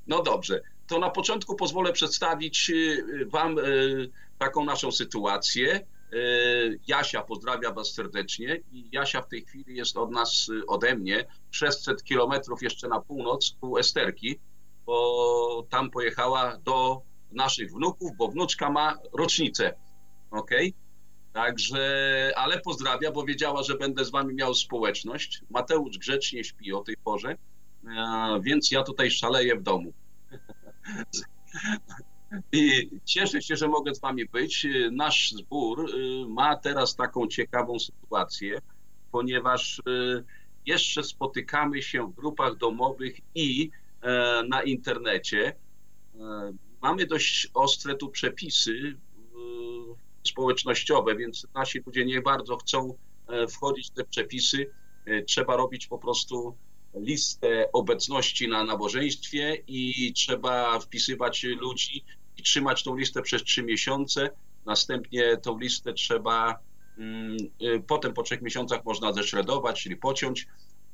No dobrze, to na początku pozwolę przedstawić Wam taką naszą sytuację. Jasia pozdrawia Was serdecznie i Jasia w tej chwili jest od nas, ode mnie 600 kilometrów jeszcze na północ u Esterki, bo tam pojechała do naszych wnuków, bo wnuczka ma rocznicę, okej? Także, ale pozdrawia, bo wiedziała, że będę z Wami miał społeczność. Mateusz grzecznie śpi o tej porze, więc ja tutaj szaleję w domu. I cieszę się, że mogę z Wami być. Nasz zbór ma teraz taką ciekawą sytuację, ponieważ jeszcze spotykamy się w grupach domowych i na internecie. Mamy dość ostre tu przepisy społecznościowe, więc nasi ludzie nie bardzo chcą wchodzić w te przepisy. Trzeba robić po prostu listę obecności na nabożeństwie i trzeba wpisywać ludzi i trzymać tą listę przez 3 miesiące. Następnie tą listę trzeba, potem po 3 miesiącach można zeszredować, czyli pociąć,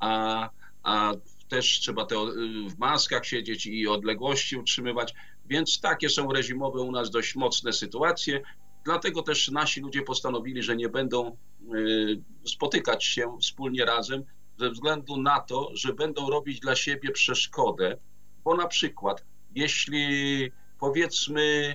a też trzeba w maskach siedzieć i odległości utrzymywać, więc takie są reżimowe u nas dość mocne sytuacje. Dlatego też nasi ludzie postanowili, że nie będą spotykać się wspólnie razem, ze względu na to, że będą robić dla siebie przeszkodę, bo na przykład jeśli powiedzmy,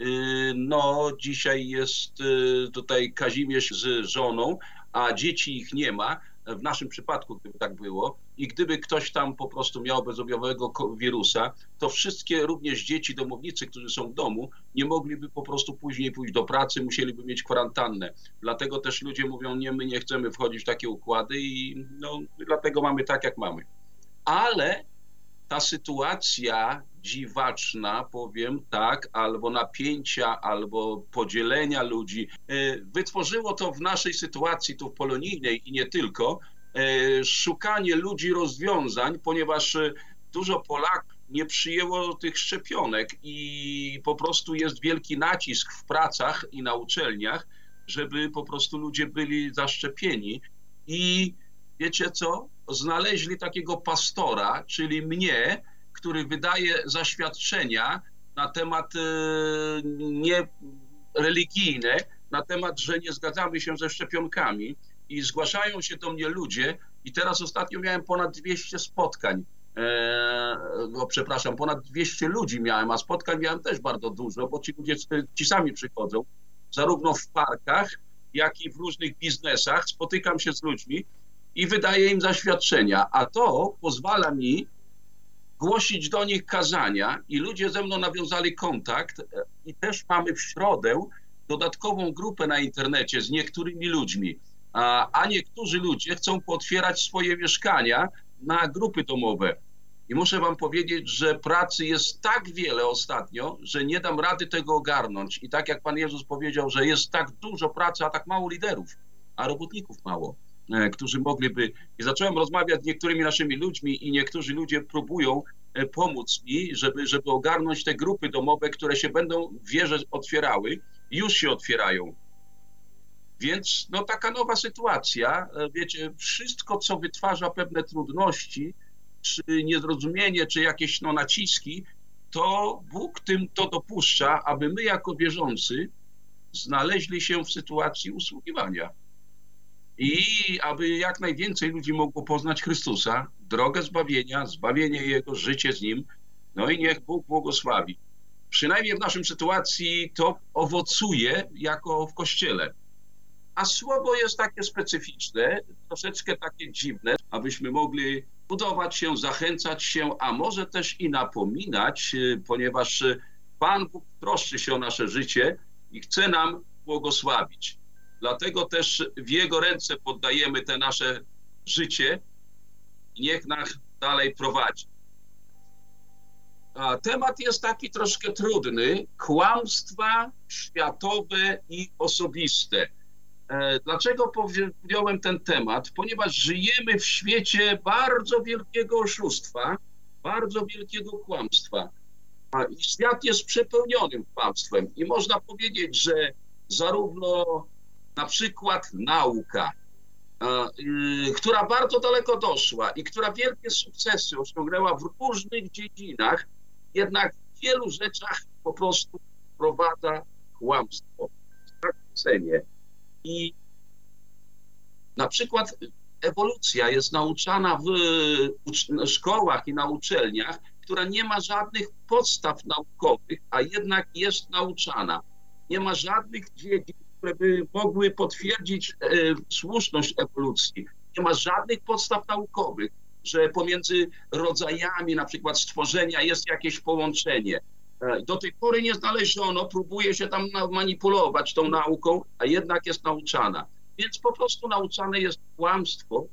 no dzisiaj jest tutaj Kazimierz z żoną, a dzieci ich nie ma, w naszym przypadku gdyby tak było i gdyby ktoś tam po prostu miał bezobjawowego wirusa, to wszystkie również dzieci domownicy, którzy są w domu, nie mogliby po prostu później pójść do pracy, musieliby mieć kwarantannę. Dlatego też ludzie mówią, nie, my nie chcemy wchodzić w takie układy i no, dlatego mamy tak, jak mamy. Ale ta sytuacja dziwaczna, powiem tak, albo napięcia, albo podzielenia ludzi, wytworzyło to w naszej sytuacji tu w Polonijnej i nie tylko, szukanie ludzi rozwiązań, ponieważ dużo Polaków nie przyjęło tych szczepionek i po prostu jest wielki nacisk w pracach i na uczelniach, żeby po prostu ludzie byli zaszczepieni i wiecie co? Znaleźli takiego pastora, czyli mnie, który wydaje zaświadczenia na temat niereligijne, na temat, że nie zgadzamy się ze szczepionkami i zgłaszają się do mnie ludzie i teraz ostatnio miałem ponad 200 spotkań, ponad 200 ludzi miałem, a spotkań miałem też bardzo dużo, bo ci ludzie ci sami przychodzą, zarówno w parkach, jak i w różnych biznesach, spotykam się z ludźmi i wydaję im zaświadczenia, a to pozwala mi głosić do nich kazania i ludzie ze mną nawiązali kontakt i też mamy w środę dodatkową grupę na internecie z niektórymi ludźmi, a niektórzy ludzie chcą pootwierać swoje mieszkania na grupy domowe. I muszę wam powiedzieć, że pracy jest tak wiele ostatnio, że nie dam rady tego ogarnąć. I tak jak Pan Jezus powiedział, że jest tak dużo pracy, a tak mało liderów, a robotników mało, którzy mogliby... I zacząłem rozmawiać z niektórymi naszymi ludźmi i niektórzy ludzie próbują pomóc mi, żeby ogarnąć te grupy domowe, które się będą w wierze otwierały, już się otwierają. Więc no taka nowa sytuacja, wiecie, wszystko co wytwarza pewne trudności, czy niezrozumienie, czy jakieś no, naciski, to Bóg tym to dopuszcza, aby my jako wierzący znaleźli się w sytuacji usługiwania. I aby jak najwięcej ludzi mogło poznać Chrystusa, drogę zbawienia, zbawienie Jego, życie z Nim, no i niech Bóg błogosławi. Przynajmniej w naszej sytuacji to owocuje jako w Kościele. A słowo jest takie specyficzne, troszeczkę takie dziwne, abyśmy mogli budować się, zachęcać się, a może też i napominać, ponieważ Pan Bóg troszczy się o nasze życie i chce nam błogosławić. Dlatego też w Jego ręce poddajemy te nasze życie i niech nas dalej prowadzi. A temat jest taki troszkę trudny. Kłamstwa światowe i osobiste. Dlaczego podjąłem ten temat? Ponieważ żyjemy w świecie bardzo wielkiego oszustwa, bardzo wielkiego kłamstwa. I świat jest przepełnionym kłamstwem. I można powiedzieć, że zarówno na przykład nauka, która bardzo daleko doszła i która wielkie sukcesy osiągnęła w różnych dziedzinach, jednak w wielu rzeczach po prostu wprowadza kłamstwo, zakłócenie. I na przykład ewolucja jest nauczana w szkołach i na uczelniach, która nie ma żadnych podstaw naukowych, a jednak jest nauczana. Nie ma żadnych dziedzin, które by mogły potwierdzić słuszność ewolucji. Nie ma żadnych podstaw naukowych, że pomiędzy rodzajami na przykład stworzenia jest jakieś połączenie. Do tej pory nie znaleziono, próbuje się tam manipulować tą nauką, a jednak jest nauczana. Więc po prostu nauczane jest kłamstwo.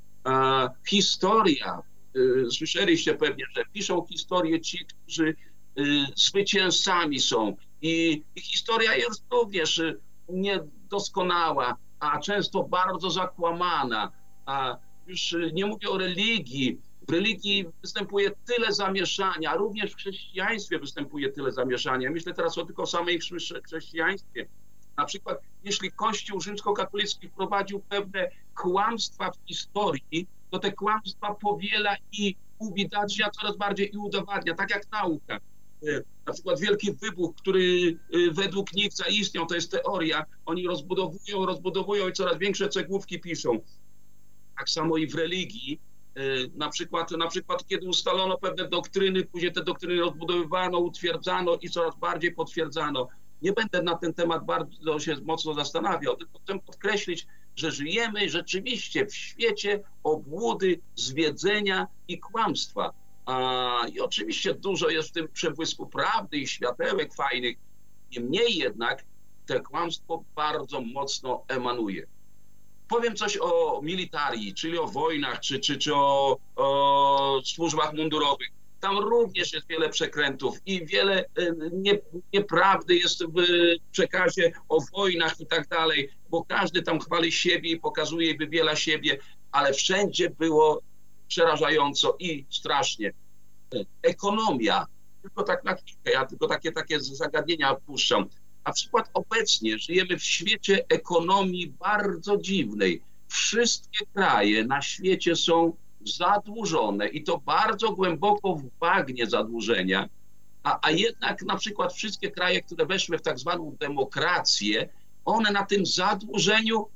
Historia, słyszeliście pewnie, że piszą historię ci, którzy zwycięzcami są. I historia jest również niedoskonała, a często bardzo zakłamana. A już nie mówię o religii. W religii występuje tyle zamieszania, również w chrześcijaństwie występuje tyle zamieszania. Myślę teraz tylko o samej chrześcijaństwie. Na przykład, jeśli Kościół rzymskokatolicki wprowadził pewne kłamstwa w historii, to te kłamstwa powiela i uwidacznia coraz bardziej i udowadnia, tak jak nauka. Na przykład wielki wybuch, który według nich zaistniał, to jest teoria, oni rozbudowują i coraz większe cegłówki piszą. Tak samo i w religii. Na przykład kiedy ustalono pewne doktryny, później te doktryny rozbudowywano, utwierdzano i coraz bardziej potwierdzano. Nie będę na ten temat bardzo się mocno zastanawiał, tylko chcę podkreślić, że żyjemy rzeczywiście w świecie obłudy, zwiedzenia i kłamstwa. I oczywiście dużo jest w tym przebłysku prawdy i światełek fajnych. Niemniej jednak to kłamstwo bardzo mocno emanuje. Powiem coś o militarii, czyli o wojnach, czy o służbach mundurowych. Tam również jest wiele przekrętów i wiele nieprawdy jest w przekazie o wojnach i tak dalej, bo każdy tam chwali siebie i pokazuje i wybiela siebie, ale wszędzie było przerażająco i strasznie. Ekonomia, tylko tak na chwilkę, ja tylko takie zagadnienia puszczam. Na przykład obecnie żyjemy w świecie ekonomii bardzo dziwnej. Wszystkie kraje na świecie są zadłużone i to bardzo głęboko w bagnie zadłużenia, a jednak na przykład wszystkie kraje, które weszły w tak zwaną demokrację, one na tym zadłużeniu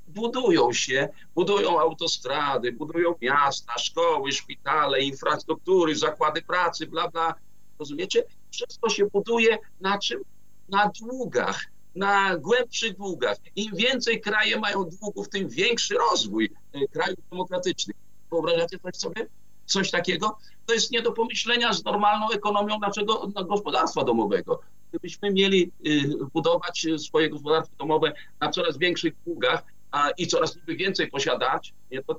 budują autostrady, budują miasta, szkoły, szpitale, infrastruktury, zakłady pracy, bla, bla. Rozumiecie? Wszystko się buduje na czym? Na długach, na głębszych długach. Im więcej kraje mają długów, tym większy rozwój krajów demokratycznych. Wyobrażacie sobie coś takiego? To jest nie do pomyślenia z normalną ekonomią naszego gospodarstwa domowego. Gdybyśmy mieli budować swoje gospodarstwo domowe na coraz większych długach i coraz więcej posiadać,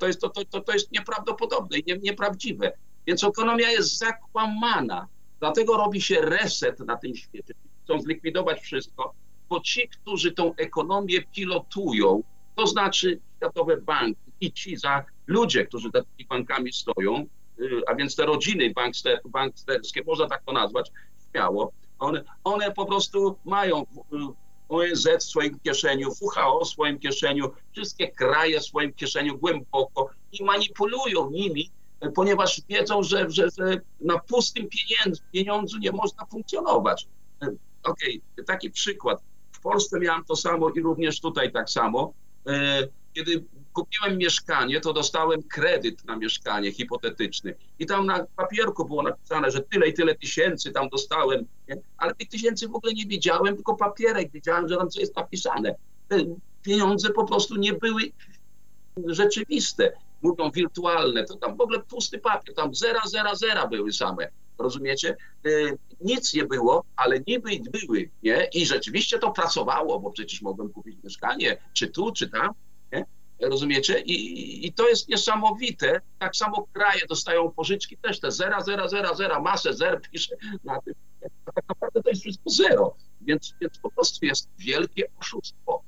to jest nieprawdopodobne i nieprawdziwe. Więc ekonomia jest zakłamana. Dlatego robi się reset na tym świecie. Chcą zlikwidować wszystko, bo ci, którzy tą ekonomię pilotują, to znaczy światowe banki i ludzie, którzy za tymi bankami stoją, a więc te rodziny banksterskie, można tak to nazwać, śmiało, one po prostu mają ONZ w swoim kieszeniu, WHO w swoim kieszeniu, wszystkie kraje w swoim kieszeniu głęboko i manipulują nimi, ponieważ wiedzą, że na pustym pieniądzu nie można funkcjonować. Okej, taki przykład. W Polsce miałem to samo i również tutaj tak samo. Kiedy kupiłem mieszkanie, to dostałem kredyt na mieszkanie hipotetyczny i tam na papierku było napisane, że tyle i tyle tysięcy tam dostałem, nie? Ale tych tysięcy w ogóle nie widziałem, tylko papierek widziałem, że tam co jest napisane. Te pieniądze po prostu nie były rzeczywiste, mówią wirtualne, to tam w ogóle pusty papier, tam zera były same. Rozumiecie? Nic nie było, ale niby były, nie? I rzeczywiście to pracowało, bo przecież mogłem kupić mieszkanie, czy tu, czy tam, nie? Rozumiecie? I to jest niesamowite. Tak samo kraje dostają pożyczki też te zera, masę zer pisze na tym. A tak naprawdę to jest wszystko zero. Więc po prostu jest wielkie oszustwo.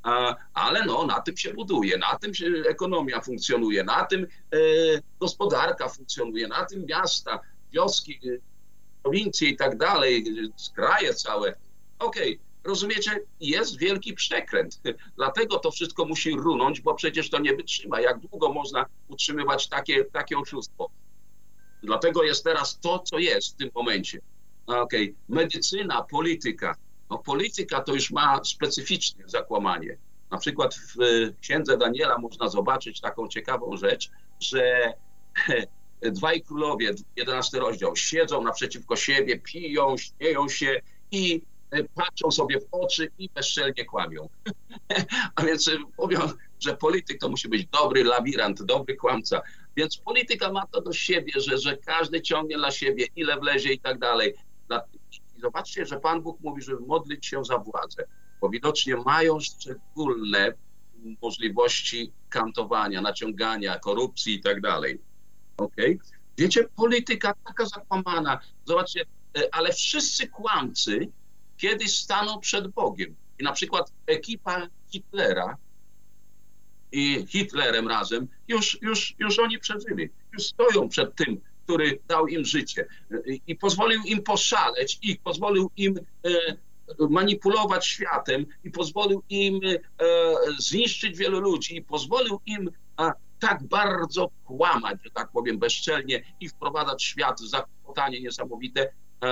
Ale no, na tym się buduje, na tym się ekonomia funkcjonuje, na tym gospodarka funkcjonuje, na tym miasta, wioski, prowincje i tak dalej, kraje całe. Okej, rozumiecie? Jest wielki przekręt. Dlatego to wszystko musi runąć, bo przecież to nie wytrzyma. Jak długo można utrzymywać takie oszustwo? Dlatego jest teraz to, co jest w tym momencie. Okej. Medycyna, polityka. No, polityka to już ma specyficzne zakłamanie. Na przykład w Księdze Daniela można zobaczyć taką ciekawą rzecz, że dwaj królowie, 11 rozdział, siedzą naprzeciwko siebie, piją, śmieją się i patrzą sobie w oczy i bezczelnie kłamią. A więc mówią, że polityk to musi być dobry lawirant, dobry kłamca. Więc polityka ma to do siebie, że każdy ciągnie dla siebie, ile wlezie i tak dalej. I zobaczcie, że Pan Bóg mówi, żeby modlić się za władzę, bo widocznie mają szczególne możliwości kantowania, naciągania, korupcji i tak dalej. Okay? Wiecie, polityka taka zakłamana. Zobaczcie, ale wszyscy kłamcy kiedyś staną przed Bogiem. I na przykład ekipa Hitlera i Hitlerem razem, już oni przeżyli. Już stoją przed tym, który dał im życie i pozwolił im poszaleć, i pozwolił im manipulować światem, i pozwolił im zniszczyć wielu ludzi, i pozwolił im tak bardzo kłamać, że tak powiem, bezczelnie i wprowadzać świat w zakłopotanie niesamowite.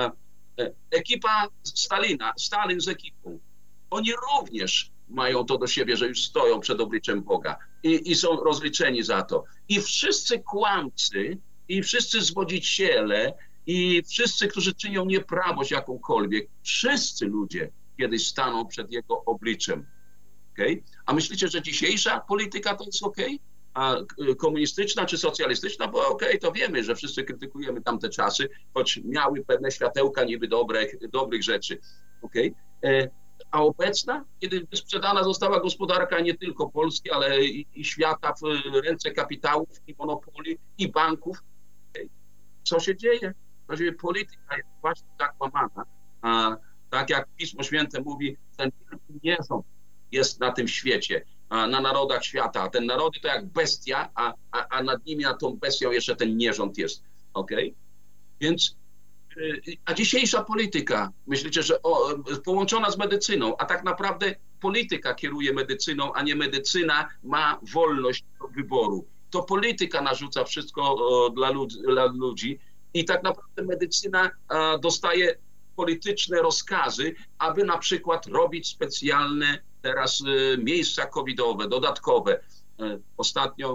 Ekipa Stalina, Stalin z ekipą, oni również mają to do siebie, że już stoją przed obliczem Boga i są rozliczeni za to. I wszyscy kłamcy, i wszyscy zwodziciele, i wszyscy, którzy czynią nieprawość jakąkolwiek, wszyscy ludzie kiedyś staną przed Jego obliczem. Okay? A myślicie, że dzisiejsza polityka to jest okej? A komunistyczna czy socjalistyczna? Bo okej, to wiemy, że wszyscy krytykujemy tamte czasy, choć miały pewne światełka niby dobrych rzeczy. Okay? A obecna, kiedy sprzedana została gospodarka nie tylko Polski, ale i świata w ręce kapitałów i monopoli i banków, co się dzieje? Polityka jest właśnie zakłamana. Tak jak Pismo Święte mówi, ten wielki nierząd jest na tym świecie, na narodach świata. A ten narody to jak bestia, a nad nimi, nad tą bestią jeszcze ten nierząd jest. Okay? Więc a dzisiejsza polityka, myślicie, że połączona z medycyną, a tak naprawdę polityka kieruje medycyną, a nie medycyna ma wolność wyboru. To polityka narzuca wszystko dla ludzi i tak naprawdę medycyna dostaje polityczne rozkazy, aby na przykład robić specjalne teraz miejsca covidowe, dodatkowe. Ostatnio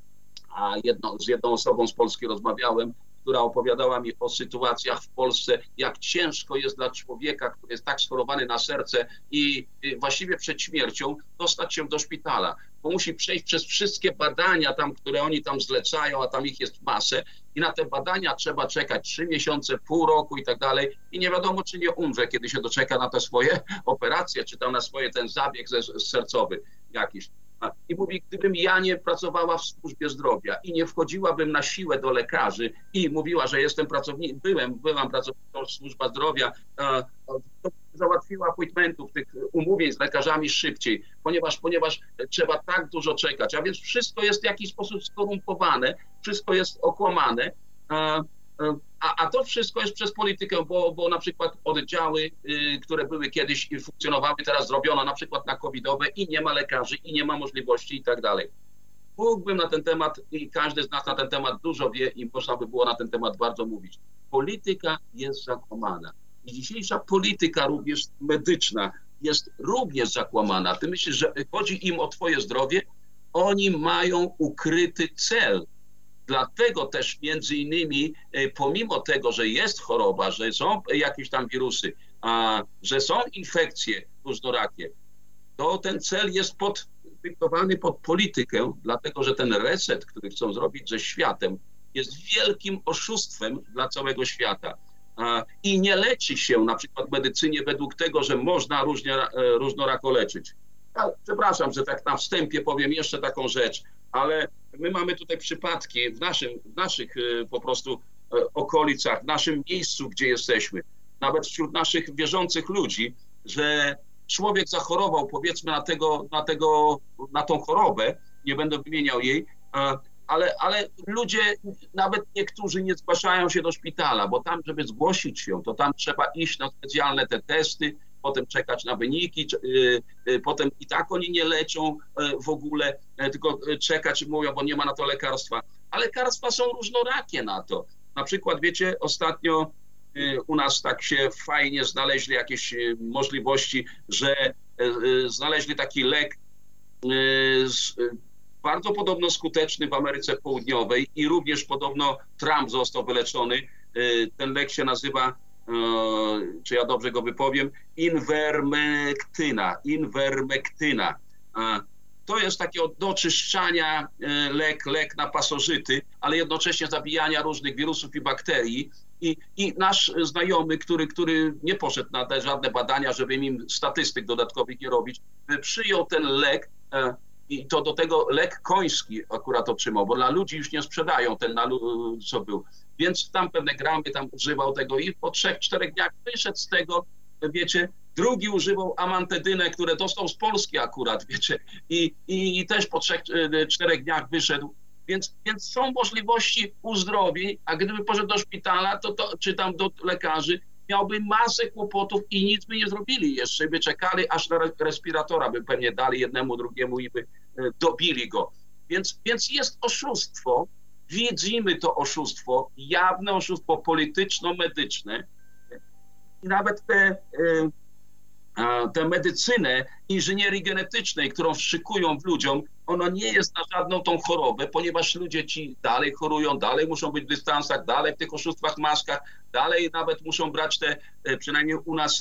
z jedną osobą z Polski rozmawiałem, która opowiadała mi o sytuacjach w Polsce, jak ciężko jest dla człowieka, który jest tak schorowany na serce i właściwie przed śmiercią dostać się do szpitala, bo musi przejść przez wszystkie badania tam, które oni tam zlecają, a tam ich jest masę i na te badania trzeba czekać 3 miesiące, pół roku i tak dalej i nie wiadomo, czy nie umrze, kiedy się doczeka na te swoje operacje, czy tam na swoje ten zabieg sercowy jakiś. I mówi, gdybym ja nie pracowała w służbie zdrowia i nie wchodziłabym na siłę do lekarzy i mówiła, że jestem pracownikiem, byłam pracownikiem służba zdrowia, to załatwiła appointmentów, tych umówień z lekarzami szybciej, ponieważ trzeba tak dużo czekać. A więc wszystko jest w jakiś sposób skorumpowane, wszystko jest okłamane. A to wszystko jest przez politykę, bo na przykład oddziały, które były kiedyś i funkcjonowały, teraz zrobiono na przykład na covidowe i nie ma lekarzy, i nie ma możliwości i tak dalej. Mógłbym na ten temat i każdy z nas na ten temat dużo wie i można by było na ten temat bardzo mówić. Polityka jest zakłamana. I dzisiejsza polityka również medyczna jest również zakłamana. Ty myślisz, że chodzi im o twoje zdrowie? Oni mają ukryty cel. Dlatego też między innymi, pomimo tego, że jest choroba, że są jakieś tam wirusy, że są infekcje różnorakie, to ten cel jest dyktowany pod politykę, dlatego że ten reset, który chcą zrobić ze światem, jest wielkim oszustwem dla całego świata. I nie leczy się na przykład w medycynie według tego, że można różnorako leczyć. Przepraszam, że tak na wstępie powiem jeszcze taką rzecz, ale my mamy tutaj przypadki w naszych po prostu okolicach, w naszym miejscu, gdzie jesteśmy, nawet wśród naszych wierzących ludzi, że człowiek zachorował, powiedzmy, na tą chorobę, nie będę wymieniał jej, ale ludzie, nawet niektórzy nie zgłaszają się do szpitala, bo tam, żeby zgłosić się, to tam trzeba iść na specjalne te testy, potem czekać na wyniki, potem i tak oni nie leczą w ogóle, tylko czekać mówią, bo nie ma na to lekarstwa. A lekarstwa są różnorakie na to. Na przykład, wiecie, ostatnio u nas tak się fajnie znaleźli jakieś możliwości, że znaleźli taki lek bardzo podobno skuteczny w Ameryce Południowej i również podobno Trump został wyleczony. Ten lek się nazywa, czy ja dobrze go wypowiem, Invermectyna. To jest takie do oczyszczania lek na pasożyty, ale jednocześnie zabijania różnych wirusów i bakterii. I nasz znajomy, który nie poszedł na te żadne badania, żeby im statystyk dodatkowych nie robić, przyjął ten lek i to do tego lek koński akurat otrzymał, bo dla ludzi już nie sprzedają ten, co był. Więc tam pewne gramy tam używał tego i po 3-4 dniach wyszedł z tego, wiecie. Drugi używał amantedynę, które dostał z Polski akurat, wiecie, i też po 3-4 dniach wyszedł. Więc są możliwości uzdrowień, a gdyby poszedł do szpitala, czy tam do lekarzy, miałby masę kłopotów i nic by nie zrobili jeszcze, by czekali aż na respiratora, by pewnie dali jednemu, drugiemu i by dobili go. Więc jest oszustwo, widzimy to oszustwo, jawne oszustwo polityczno-medyczne i nawet tę medycynę inżynierii genetycznej, którą wszykują w ludziom, ona nie jest na żadną tą chorobę, ponieważ ludzie ci dalej chorują, dalej muszą być w dystansach, dalej w tych oszustwach, maskach, dalej nawet muszą brać te, przynajmniej u nas,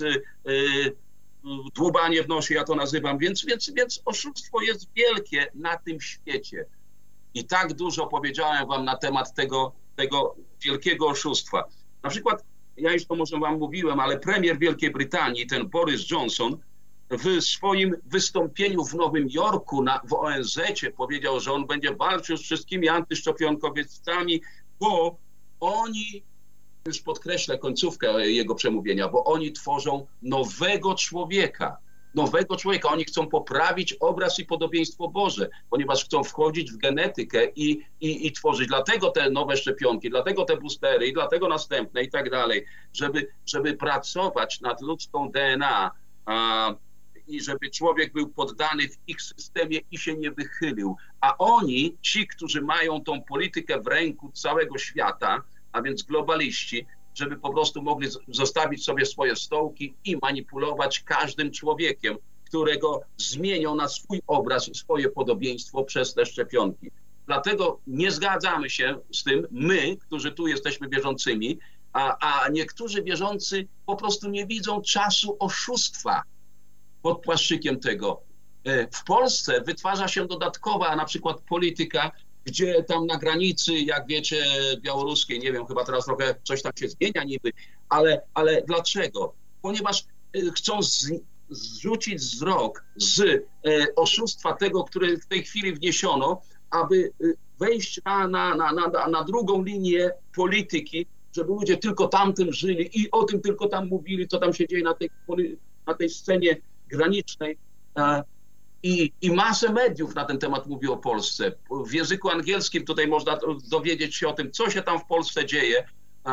dłubanie w nosie, ja to nazywam, więc oszustwo jest wielkie na tym świecie. I tak dużo powiedziałem wam na temat tego wielkiego oszustwa. Na przykład, ja już to może wam mówiłem, ale premier Wielkiej Brytanii, ten Boris Johnson, w swoim wystąpieniu w Nowym Jorku w ONZ-cie powiedział, że on będzie walczył z wszystkimi antyszczepionkowcami, bo oni, już podkreślę końcówkę jego przemówienia, bo oni tworzą nowego człowieka. Oni chcą poprawić obraz i podobieństwo Boże, ponieważ chcą wchodzić w genetykę i tworzyć. Dlatego te nowe szczepionki, dlatego te boostery i dlatego następne i tak dalej, żeby pracować nad ludzką DNA i żeby człowiek był poddany w ich systemie i się nie wychylił. A oni, ci, którzy mają tą politykę w ręku całego świata, a więc globaliści, żeby po prostu mogli zostawić sobie swoje stołki i manipulować każdym człowiekiem, którego zmienią na swój obraz i swoje podobieństwo przez te szczepionki. Dlatego nie zgadzamy się z tym, my, którzy tu jesteśmy wierzącymi, a niektórzy wierzący po prostu nie widzą czasu oszustwa pod płaszczykiem tego. W Polsce wytwarza się dodatkowa na przykład polityka, gdzie tam na granicy, jak wiecie, białoruskiej, nie wiem, chyba teraz trochę coś tam się zmienia niby, ale dlaczego? Ponieważ chcą zrzucić wzrok z oszustwa tego, które w tej chwili wniesiono, aby wejść na drugą linię polityki, żeby ludzie tylko tamtym żyli i o tym tylko tam mówili, co tam się dzieje na tej scenie granicznej. I masę mediów na ten temat mówi o Polsce. W języku angielskim tutaj można dowiedzieć się o tym, co się tam w Polsce dzieje.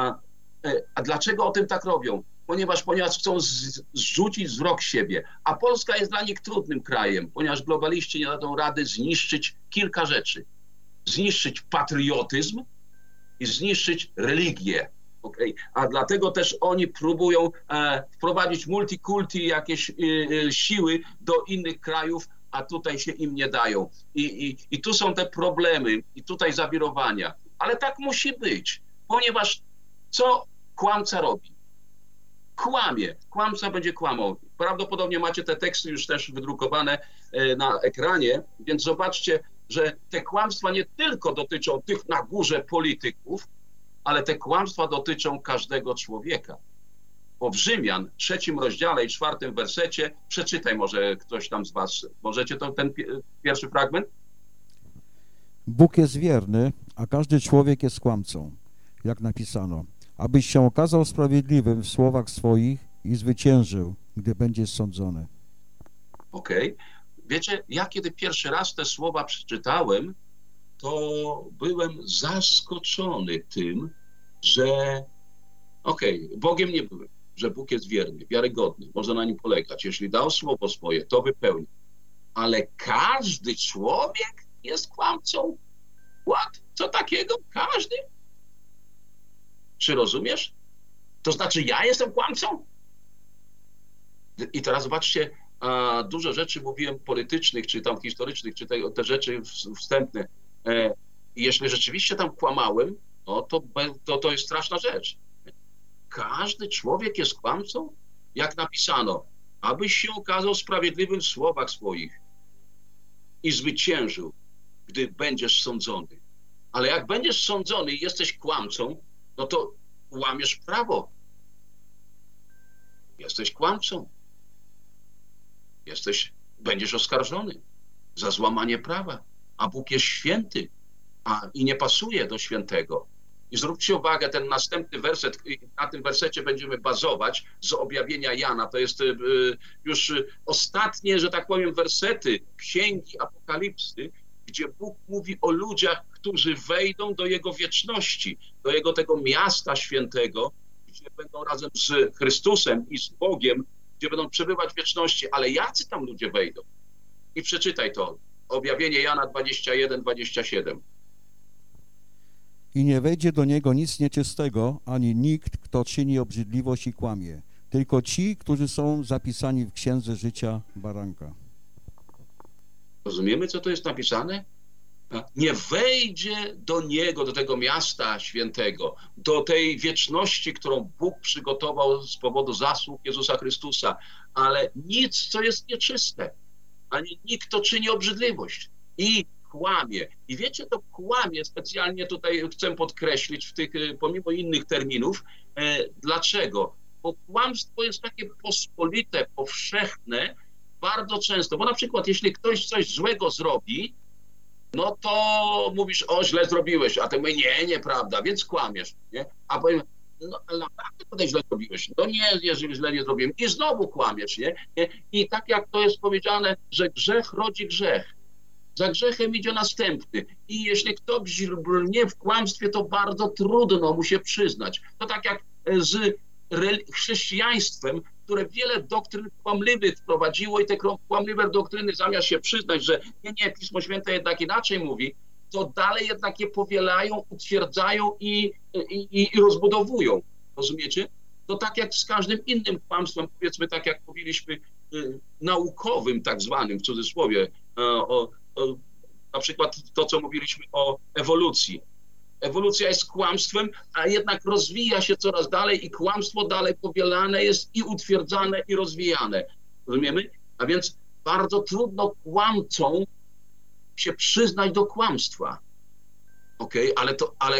A dlaczego o tym tak robią? Ponieważ chcą zrzucić wzrok siebie. A Polska jest dla nich trudnym krajem, ponieważ globaliści nie dadzą rady zniszczyć kilka rzeczy. Zniszczyć patriotyzm i zniszczyć religię. Okay. A dlatego też oni próbują wprowadzić multikulti, jakieś siły do innych krajów, a tutaj się im nie dają. I tu są te problemy i tutaj zawirowania. Ale tak musi być, ponieważ co kłamca robi? Kłamie. Kłamca będzie kłamał. Prawdopodobnie macie te teksty już też wydrukowane na ekranie, więc zobaczcie, że te kłamstwa nie tylko dotyczą tych na górze polityków, ale te kłamstwa dotyczą każdego człowieka. Bo w Rzymian, 3 rozdziale i 4 wersecie, przeczytaj może ktoś tam z was. Możecie ten pierwszy fragment? Bóg jest wierny, a każdy człowiek jest kłamcą, jak napisano, abyś się okazał sprawiedliwym w słowach swoich i zwyciężył, gdy będziesz sądzony. Okej. Wiecie, ja kiedy pierwszy raz te słowa przeczytałem, to byłem zaskoczony tym, że Bogiem nie byłem, że Bóg jest wierny, wiarygodny, można na nim polegać. Jeśli dał słowo swoje, to wypełni. Ale każdy człowiek jest kłamcą? What? Co takiego? Każdy? Czy rozumiesz? To znaczy ja jestem kłamcą? I teraz zobaczcie, dużo rzeczy mówiłem politycznych, czy tam historycznych, czy te rzeczy wstępne. Jeśli rzeczywiście tam kłamałem, no to jest straszna rzecz. Każdy człowiek jest kłamcą? Jak napisano, abyś się okazał sprawiedliwym w słowach swoich i zwyciężył, gdy będziesz sądzony. Ale jak będziesz sądzony i jesteś kłamcą, no to łamiesz prawo. Jesteś kłamcą. Będziesz oskarżony za złamanie prawa. A Bóg jest święty i nie pasuje do świętego. I zwróćcie uwagę, ten następny werset, na tym wersecie będziemy bazować z objawienia Jana. To jest już ostatnie, że tak powiem, wersety Księgi Apokalipsy, gdzie Bóg mówi o ludziach, którzy wejdą do Jego wieczności, do Jego tego miasta świętego, gdzie będą razem z Chrystusem i z Bogiem, gdzie będą przebywać w wieczności. Ale jacy tam ludzie wejdą? I przeczytaj to. Objawienie Jana 21-27. I nie wejdzie do niego nic nieczystego, ani nikt, kto czyni obrzydliwość i kłamie, tylko ci, którzy są zapisani w Księdze Życia Baranka. Rozumiemy, co to jest napisane? Nie wejdzie do niego, do tego miasta świętego, do tej wieczności, którą Bóg przygotował z powodu zasług Jezusa Chrystusa, ale nic, co jest nieczyste, ani nikt, kto czyni obrzydliwość i kłamie. I wiecie, to kłamie specjalnie tutaj chcę podkreślić w tych, pomimo innych terminów. Dlaczego? Bo kłamstwo jest takie pospolite, powszechne, bardzo często. Bo na przykład, jeśli ktoś coś złego zrobi, no to mówisz, o, źle zrobiłeś, a ty mówisz, nie, nieprawda, więc kłamiesz, nie? A powiem, no ale naprawdę tutaj źle zrobiłeś. No nie, jeżeli źle nie zrobiłem. I znowu kłamiesz, nie? I tak jak to jest powiedziane, że grzech rodzi grzech. Za grzechem idzie następny. I jeśli ktoś brnie w kłamstwie, to bardzo trudno mu się przyznać. To tak jak z chrześcijaństwem, które wiele doktryn kłamliwych wprowadziło i te kłamliwe doktryny, zamiast się przyznać, że nie, Pismo Święte jednak inaczej mówi, to dalej jednak je powielają, utwierdzają i rozbudowują. Rozumiecie? To tak jak z każdym innym kłamstwem, powiedzmy tak jak mówiliśmy, naukowym tak zwanym, w cudzysłowie, na przykład to, co mówiliśmy o ewolucji. Ewolucja jest kłamstwem, a jednak rozwija się coraz dalej i kłamstwo dalej powielane jest i utwierdzane i rozwijane. Rozumiemy? A więc bardzo trudno kłamcom się przyznać do kłamstwa. Okej? Ale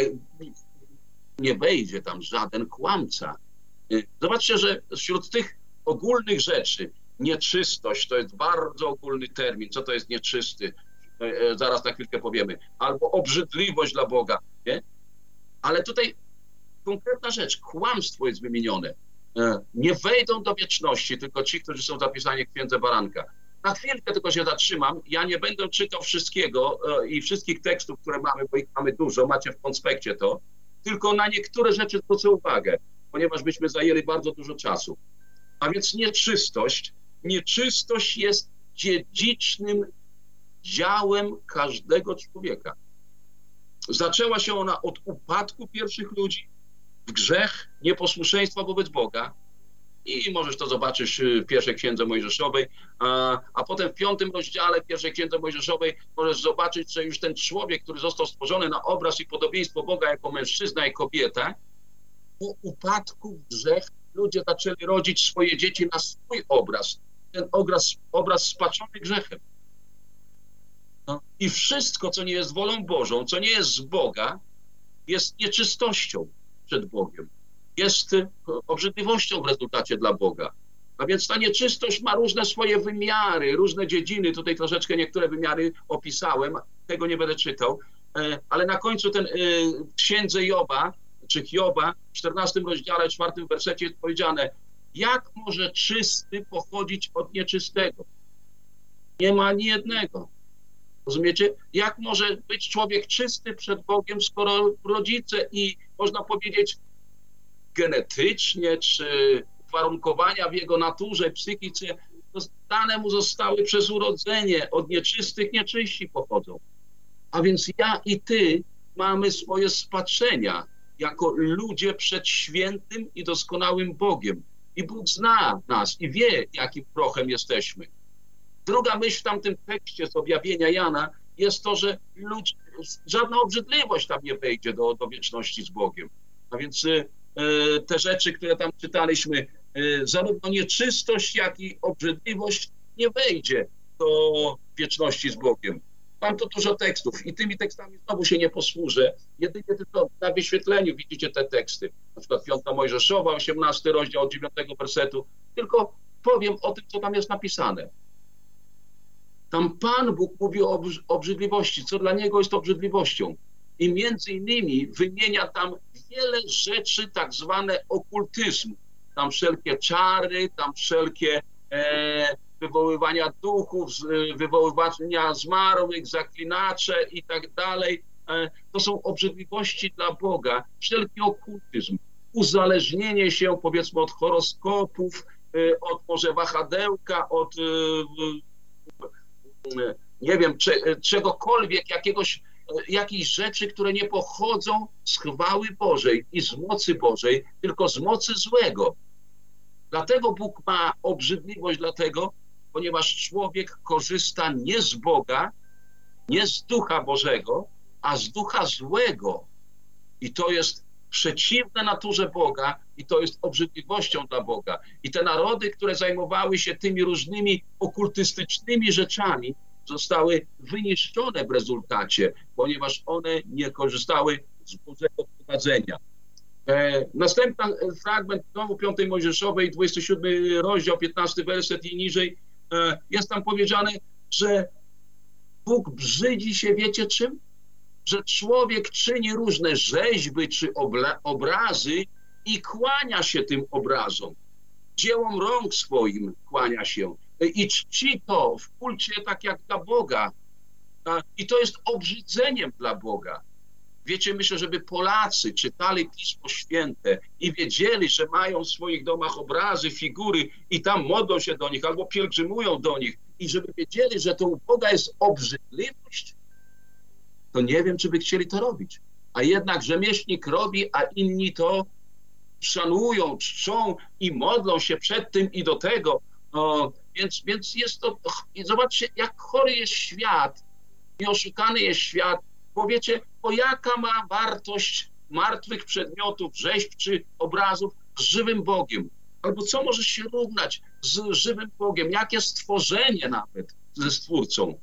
nie wejdzie tam żaden kłamca. Zobaczcie, że wśród tych ogólnych rzeczy nieczystość to jest bardzo ogólny termin. Co to jest nieczysty? Zaraz na chwilkę powiemy. Albo obrzydliwość dla Boga. Nie? Ale tutaj konkretna rzecz. Kłamstwo jest wymienione. Nie wejdą do wieczności tylko ci, którzy są zapisani w Księdze Baranka. Na chwilkę tylko się zatrzymam. Ja nie będę czytał wszystkiego i wszystkich tekstów, które mamy, bo ich mamy dużo. Macie w konspekcie to. Tylko na niektóre rzeczy zwrócę uwagę, ponieważ byśmy zajęli bardzo dużo czasu. A więc nieczystość jest dziedzicznym działem każdego człowieka. Zaczęła się ona od upadku pierwszych ludzi w grzech nieposłuszeństwa wobec Boga i możesz to zobaczyć w pierwszej Księdze Mojżeszowej, a potem w 5 rozdziale pierwszej Księdze Mojżeszowej możesz zobaczyć, że już ten człowiek, który został stworzony na obraz i podobieństwo Boga jako mężczyzna i kobieta, po upadku w grzech ludzie zaczęli rodzić swoje dzieci na swój obraz. Ten obraz spaczony grzechem. No. I wszystko, co nie jest wolą Bożą, co nie jest z Boga, jest nieczystością przed Bogiem. Jest obrzydliwością w rezultacie dla Boga. A więc ta nieczystość ma różne swoje wymiary, różne dziedziny. Tutaj troszeczkę niektóre wymiary opisałem, tego nie będę czytał, ale na końcu w księdze Joba, czy Hioba, w 14 rozdziale, 4 wersecie jest powiedziane, jak może czysty pochodzić od nieczystego? Nie ma ani jednego. Rozumiecie? Jak może być człowiek czysty przed Bogiem, skoro rodzice i można powiedzieć genetycznie, czy uwarunkowania w jego naturze, psychice, dane mu zostały przez urodzenie, od nieczystych nieczyści pochodzą. A więc ja i ty mamy swoje spaczenia jako ludzie przed świętym i doskonałym Bogiem. I Bóg zna nas i wie, jakim prochem jesteśmy. Druga myśl w tamtym tekście z objawienia Jana jest to, że żadna obrzydliwość tam nie wejdzie do wieczności z Bogiem. A więc te rzeczy, które tam czytaliśmy, zarówno nieczystość, jak i obrzydliwość nie wejdzie do wieczności z Bogiem. Mam tu dużo tekstów i tymi tekstami znowu się nie posłużę. Jedynie tylko na wyświetleniu widzicie te teksty. Na przykład 5 Mojżeszowa, 18 rozdział od 9 wersetu. Tylko powiem o tym, co tam jest napisane. Tam Pan Bóg mówi o obrzydliwości, co dla Niego jest obrzydliwością. I między innymi wymienia tam wiele rzeczy tak zwane okultyzmu. Tam wszelkie czary, tam wszelkie wywoływania duchów, wywoływania zmarłych, zaklinacze i tak dalej. To są obrzydliwości dla Boga. Wszelki okultyzm, uzależnienie się powiedzmy od horoskopów, od może wahadełka, od nie wiem, czegokolwiek, jakichś rzeczy, które nie pochodzą z chwały Bożej i z mocy Bożej, tylko z mocy złego. Dlatego Bóg ma obrzydliwość, ponieważ człowiek korzysta nie z Boga, nie z Ducha Bożego, a z Ducha Złego. I to jest przeciwne naturze Boga i to jest obrzydliwością dla Boga. I te narody, które zajmowały się tymi różnymi okultystycznymi rzeczami, zostały wyniszczone w rezultacie, ponieważ one nie korzystały z Bożego prowadzenia. Następny fragment znowu 5 Mojżeszowej, 27 rozdział, 15 werset i niżej, jest tam powiedziane, że Bóg brzydzi się, wiecie czym? Że człowiek czyni różne rzeźby czy obrazy i kłania się tym obrazom. Dziełom rąk swoim kłania się i czci to w kulcie tak jak dla Boga. I to jest obrzydzeniem dla Boga. Wiecie, myślę, żeby Polacy czytali Pismo Święte i wiedzieli, że mają w swoich domach obrazy, figury i tam modlą się do nich albo pielgrzymują do nich i żeby wiedzieli, że to u Boga jest obrzydliwość, to nie wiem, czy by chcieli to robić. A jednak rzemieślnik robi, a inni to szanują, czczą i modlą się przed tym i do tego. Więc jest to... I zobaczcie, jak chory jest świat i oszukany jest świat, bo wiecie, jaka ma wartość martwych przedmiotów, rzeźb czy obrazów z żywym Bogiem? Albo co może się równać z żywym Bogiem? Jakie stworzenie nawet ze Stwórcą?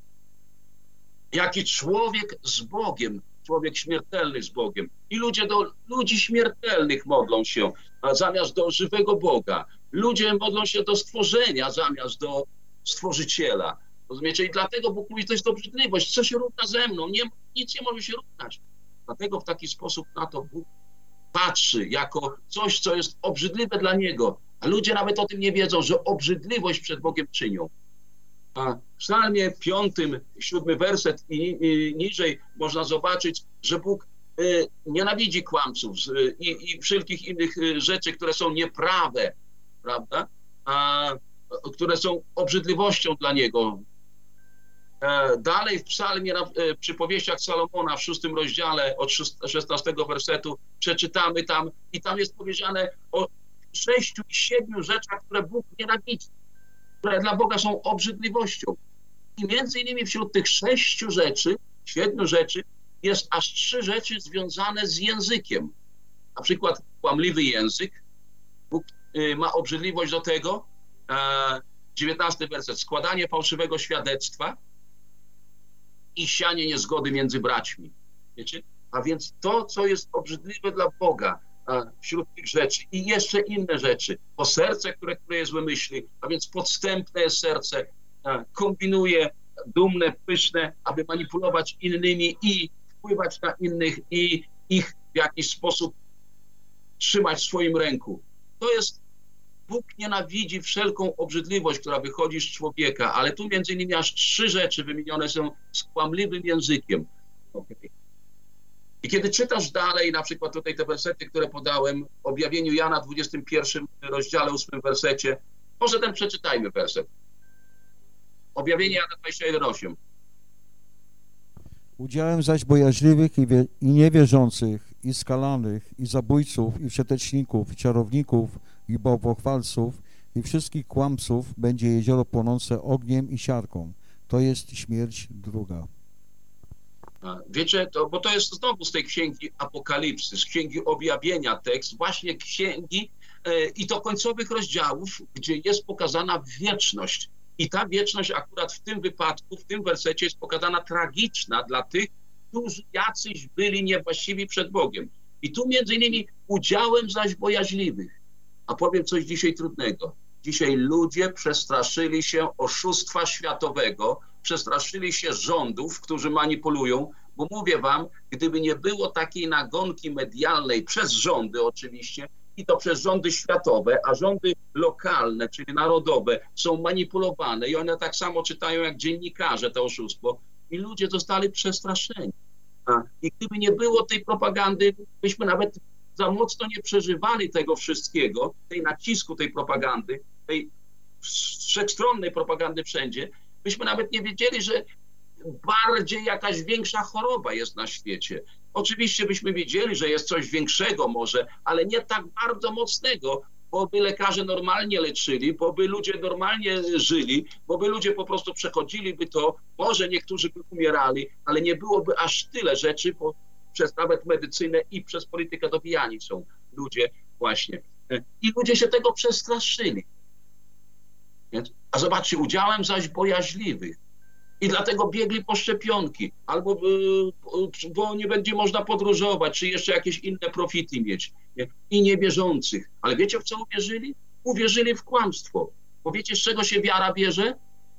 Jaki człowiek z Bogiem, człowiek śmiertelny z Bogiem. I ludzie do ludzi śmiertelnych modlą się zamiast do żywego Boga. Ludzie modlą się do stworzenia zamiast do Stworzyciela. Rozumiecie? I dlatego Bóg mówi, to jest obrzydliwość. Co się równa ze mną? Nic nie może się równać. Dlatego w taki sposób na to Bóg patrzy jako coś, co jest obrzydliwe dla Niego. A ludzie nawet o tym nie wiedzą, że obrzydliwość przed Bogiem czynią. A w Psalmie 5, 7 werset i niżej można zobaczyć, że Bóg nienawidzi kłamców i wszelkich innych rzeczy, które są nieprawe, prawda? Które są obrzydliwością dla Niego. Dalej w psalmie, w przypowieściach Salomona w 6 rozdziale od 16 wersetu przeczytamy tam i tam jest powiedziane o 6 i 7 rzeczach, które Bóg nienawidzi, które dla Boga są obrzydliwością. I między innymi wśród tych 6 rzeczy, 7 rzeczy, jest aż 3 rzeczy związane z językiem. Na przykład kłamliwy język. Bóg ma obrzydliwość do tego. 19 werset. Składanie fałszywego świadectwa i sianie niezgody między braćmi. Wiecie? A więc to, co jest obrzydliwe dla Boga wśród tych rzeczy i jeszcze inne rzeczy. To serce, które kruje złe myśli, a więc podstępne jest serce, kombinuje dumne, pyszne, aby manipulować innymi i wpływać na innych i ich w jakiś sposób trzymać w swoim ręku. To jest, Bóg nienawidzi wszelką obrzydliwość, która wychodzi z człowieka, ale tu między innymi aż 3 rzeczy wymienione są z kłamliwym językiem. Okay. I kiedy czytasz dalej, na przykład tutaj te wersety, które podałem, w objawieniu Jana 21 rozdziale 8 wersecie, może ten przeczytajmy werset. Objawienie Jana 21:8. Udziałem zaś bojaźliwych i niewierzących i skalanych, i zabójców, i wszeteczników, i czarowników, i bałwochwalców, i wszystkich kłamców będzie jezioro płonące ogniem i siarką. To jest śmierć druga. Wiecie, bo to jest znowu z tej księgi Apokalipsy, z księgi Objawienia tekst, właśnie księgi i to końcowych rozdziałów, gdzie jest pokazana wieczność. I ta wieczność akurat w tym wypadku, w tym wersecie jest pokazana tragiczna dla tych, którzy jacyś byli niewłaściwi przed Bogiem. I tu między innymi udziałem zaś bojaźliwych. A powiem coś dzisiaj trudnego. Dzisiaj ludzie przestraszyli się oszustwa światowego, przestraszyli się rządów, którzy manipulują, bo mówię wam, gdyby nie było takiej nagonki medialnej przez rządy oczywiście, i to przez rządy światowe, a rządy lokalne, czyli narodowe, są manipulowane i one tak samo czytają jak dziennikarze to oszustwo i ludzie zostali przestraszeni. I gdyby nie było tej propagandy, byśmy nawet za mocno nie przeżywali tego wszystkiego, tej nacisku tej propagandy, tej wszechstronnej propagandy wszędzie, byśmy nawet nie wiedzieli, że bardziej jakaś większa choroba jest na świecie. Oczywiście byśmy wiedzieli, że jest coś większego może, ale nie tak bardzo mocnego, bo by lekarze normalnie leczyli, bo by ludzie normalnie żyli, bo by ludzie po prostu przechodziliby to, może niektórzy by umierali, ale nie byłoby aż tyle rzeczy przez nawet medycynę i przez politykę dobijani są ludzie właśnie. I ludzie się tego przestraszyli. A zobaczcie, udziałem zaś bojaźliwych. I dlatego biegli po szczepionki, albo bo nie będzie można podróżować, czy jeszcze jakieś inne profity mieć. Nie? I niewierzących. Ale wiecie, w co uwierzyli? Uwierzyli w kłamstwo. Bo wiecie, z czego się wiara bierze?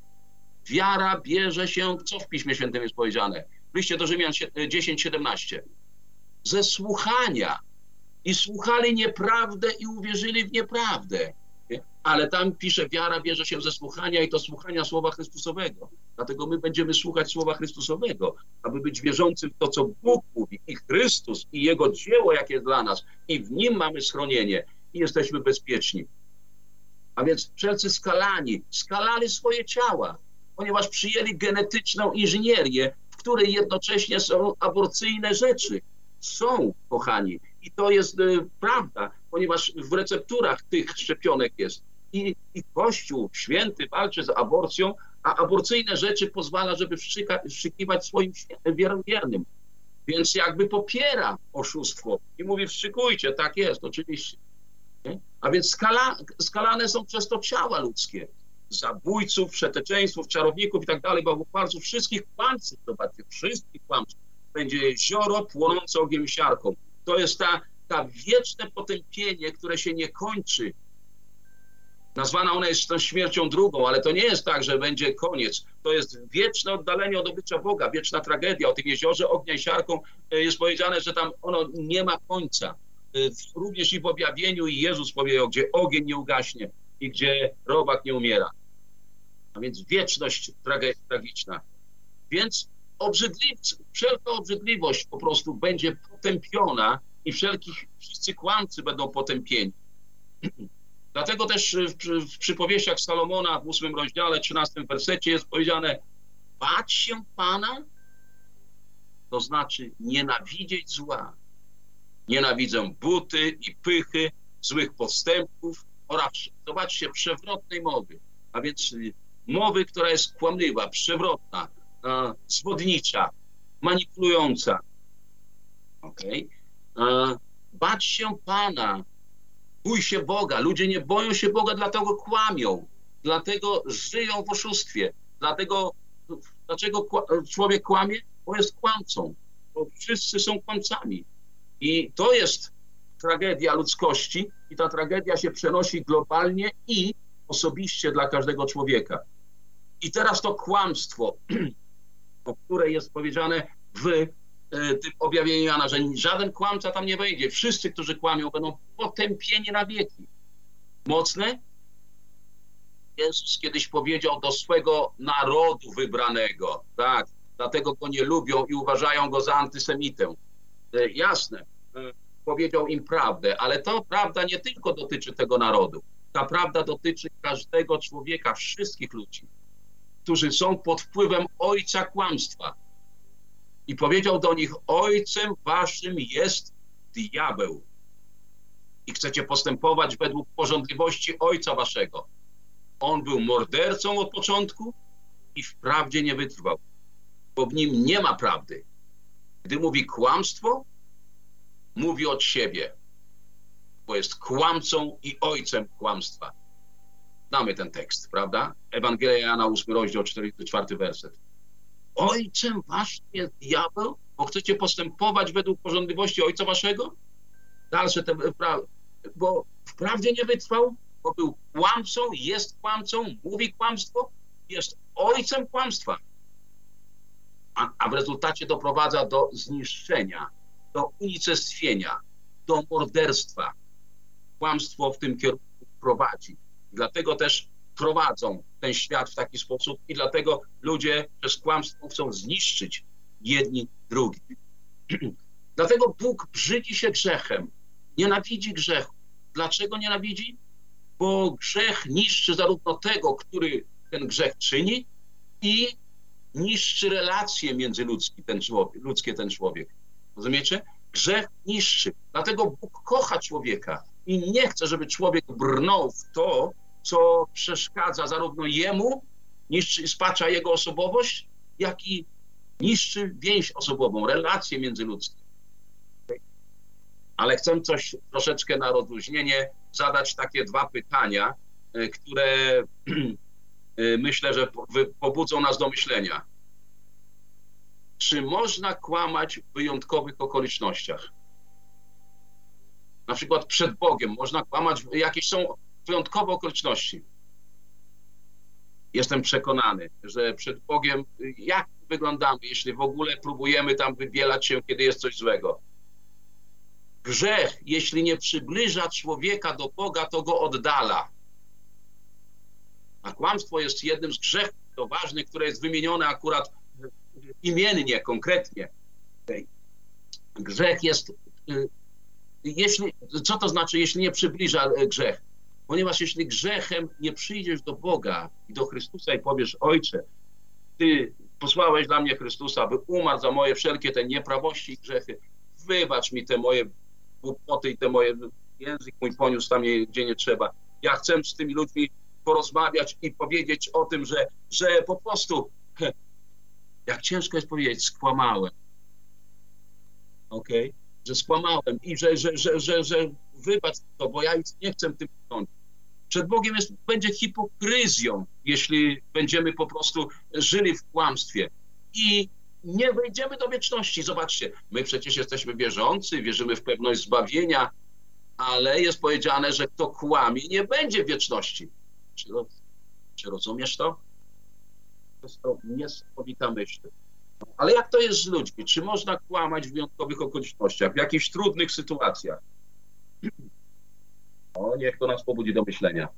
Wiara bierze się, co w Piśmie Świętym jest powiedziane? W liście do Rzymian 10:17. Ze słuchania. I słuchali nieprawdę i uwierzyli w nieprawdę. Ale tam pisze, wiara bierze się ze słuchania i to słuchania Słowa Chrystusowego. Dlatego my będziemy słuchać Słowa Chrystusowego, aby być wierzącym w to, co Bóg mówi, i Chrystus, i Jego dzieło, jakie jest dla nas, i w Nim mamy schronienie i jesteśmy bezpieczni. A więc wszelcy skalali swoje ciała, ponieważ przyjęli genetyczną inżynierię, w której jednocześnie są aborcyjne rzeczy. Są, kochani. I to jest prawda, ponieważ w recepturach tych szczepionek jest. I Kościół święty walczy z aborcją, a aborcyjne rzeczy pozwala, żeby wszczykiwać swoim wiernym. Więc jakby popiera oszustwo i mówi, wszczykujcie, tak jest, oczywiście. Nie? A więc skalane są przez to ciała ludzkie. Zabójców, wszeteczeństwów, czarowników i tak dalej, bałwochwalców, wszystkich kłamców, zobaczcie, wszystkich kłamców. Będzie jezioro płonące ogniem i siarką. To jest ta wieczne potępienie, które się nie kończy. Nazwana ona jest tą śmiercią drugą, ale to nie jest tak, że będzie koniec. To jest wieczne oddalenie od oblicza Boga, wieczna tragedia. O tym jeziorze ognia i siarką jest powiedziane, że tam ono nie ma końca. Również i w objawieniu i Jezus powiedział, gdzie ogień nie ugaśnie i gdzie robak nie umiera. A więc wieczność tragiczna. Więc wszelka obrzydliwość po prostu będzie potępiona i wszyscy kłamcy będą potępieni. Dlatego też w przypowieściach Salomona w 8 rozdziale, 13 wersecie jest powiedziane: bać się Pana, to znaczy nienawidzieć zła. Nienawidzę buty i pychy, złych podstępów oraz, zobaczcie, przewrotnej mowy. A więc mowy, która jest kłamliwa, przewrotna, zwodnicza, manipulująca. Okay? Bać się Pana, bój się Boga. Ludzie nie boją się Boga, dlatego kłamią, dlatego żyją w oszustwie. Dlaczego człowiek kłamie? Bo jest kłamcą. Bo wszyscy są kłamcami. I to jest tragedia ludzkości i ta tragedia się przenosi globalnie i osobiście dla każdego człowieka. I teraz to kłamstwo, o które jest powiedziane w tym objawieniu Jana, że żaden kłamca tam nie wejdzie. Wszyscy, którzy kłamią, będą potępieni na wieki. Mocne? Jezus kiedyś powiedział do swego narodu wybranego, tak, dlatego go nie lubią i uważają go za antysemitę. Jasne, powiedział im prawdę, ale to prawda nie tylko dotyczy tego narodu. Ta prawda dotyczy każdego człowieka, wszystkich ludzi, którzy są pod wpływem ojca kłamstwa. I powiedział do nich: ojcem waszym jest diabeł i chcecie postępować według pożądliwości ojca waszego. On był mordercą od początku i w prawdzie nie wytrwał, bo w nim nie ma prawdy. Gdy mówi kłamstwo, mówi od siebie, bo jest kłamcą i ojcem kłamstwa. Znamy ten tekst, prawda? Ewangelia Jana, 8 rozdział, 44 werset. Ojcem waszym jest diabeł, bo chcecie postępować według pożądliwości ojca waszego? Dalsze te, bo w prawdzie nie wytrwał, bo był kłamcą, jest kłamcą, mówi kłamstwo, jest ojcem kłamstwa. A w rezultacie doprowadza do zniszczenia, do unicestwienia, do morderstwa. Kłamstwo w tym kierunku prowadzi. Dlatego też prowadzą ten świat w taki sposób i dlatego ludzie przez kłamstwo chcą zniszczyć jedni drugich. Dlatego Bóg brzydzi się grzechem, nienawidzi grzechu. Dlaczego nienawidzi? Bo grzech niszczy zarówno tego, który ten grzech czyni, i niszczy relacje międzyludzkie ten człowiek. Rozumiecie? Grzech niszczy. Dlatego Bóg kocha człowieka i nie chce, żeby człowiek brnął w to, co przeszkadza zarówno jemu, niszczy i spacza jego osobowość, jak i niszczy więź osobową, relacje międzyludzkie. Ale chcę coś troszeczkę na rozluźnienie zadać takie dwa pytania, które myślę, że pobudzą nas do myślenia. Czy można kłamać w wyjątkowych okolicznościach? Na przykład przed Bogiem można kłamać, jakieś są wyjątkowe okoliczności. Jestem przekonany, że przed Bogiem, jak wyglądamy, jeśli w ogóle próbujemy tam wybielać się, kiedy jest coś złego. Grzech, jeśli nie przybliża człowieka do Boga, to go oddala. A kłamstwo jest jednym z grzechów ważnych, które jest wymienione akurat imiennie, konkretnie. Grzech jest, co to znaczy, jeśli nie przybliża grzech? Ponieważ jeśli grzechem nie przyjdziesz do Boga i do Chrystusa i powiesz: Ojcze, Ty posłałeś dla mnie Chrystusa, aby umarł za moje wszelkie te nieprawości i grzechy, wybacz mi te moje głupoty i te moje, język mój poniósł tam, gdzie nie trzeba. Ja chcę z tymi ludźmi porozmawiać i powiedzieć o tym, że po prostu, jak ciężko jest powiedzieć, skłamałem. Okej? Że skłamałem i że wybacz to, bo ja już nie chcę tym tknąć. Przed Bogiem będzie hipokryzją, jeśli będziemy po prostu żyli w kłamstwie i nie wejdziemy do wieczności. Zobaczcie, my przecież jesteśmy wierzący, wierzymy w pewność zbawienia, ale jest powiedziane, że kto kłamie, nie będzie w wieczności. Czy rozumiesz to? To jest to niesamowita myśl. Ale jak to jest z ludźmi? Czy można kłamać w wyjątkowych okolicznościach, w jakichś trudnych sytuacjach? O, niech to nas pobudzi do myślenia.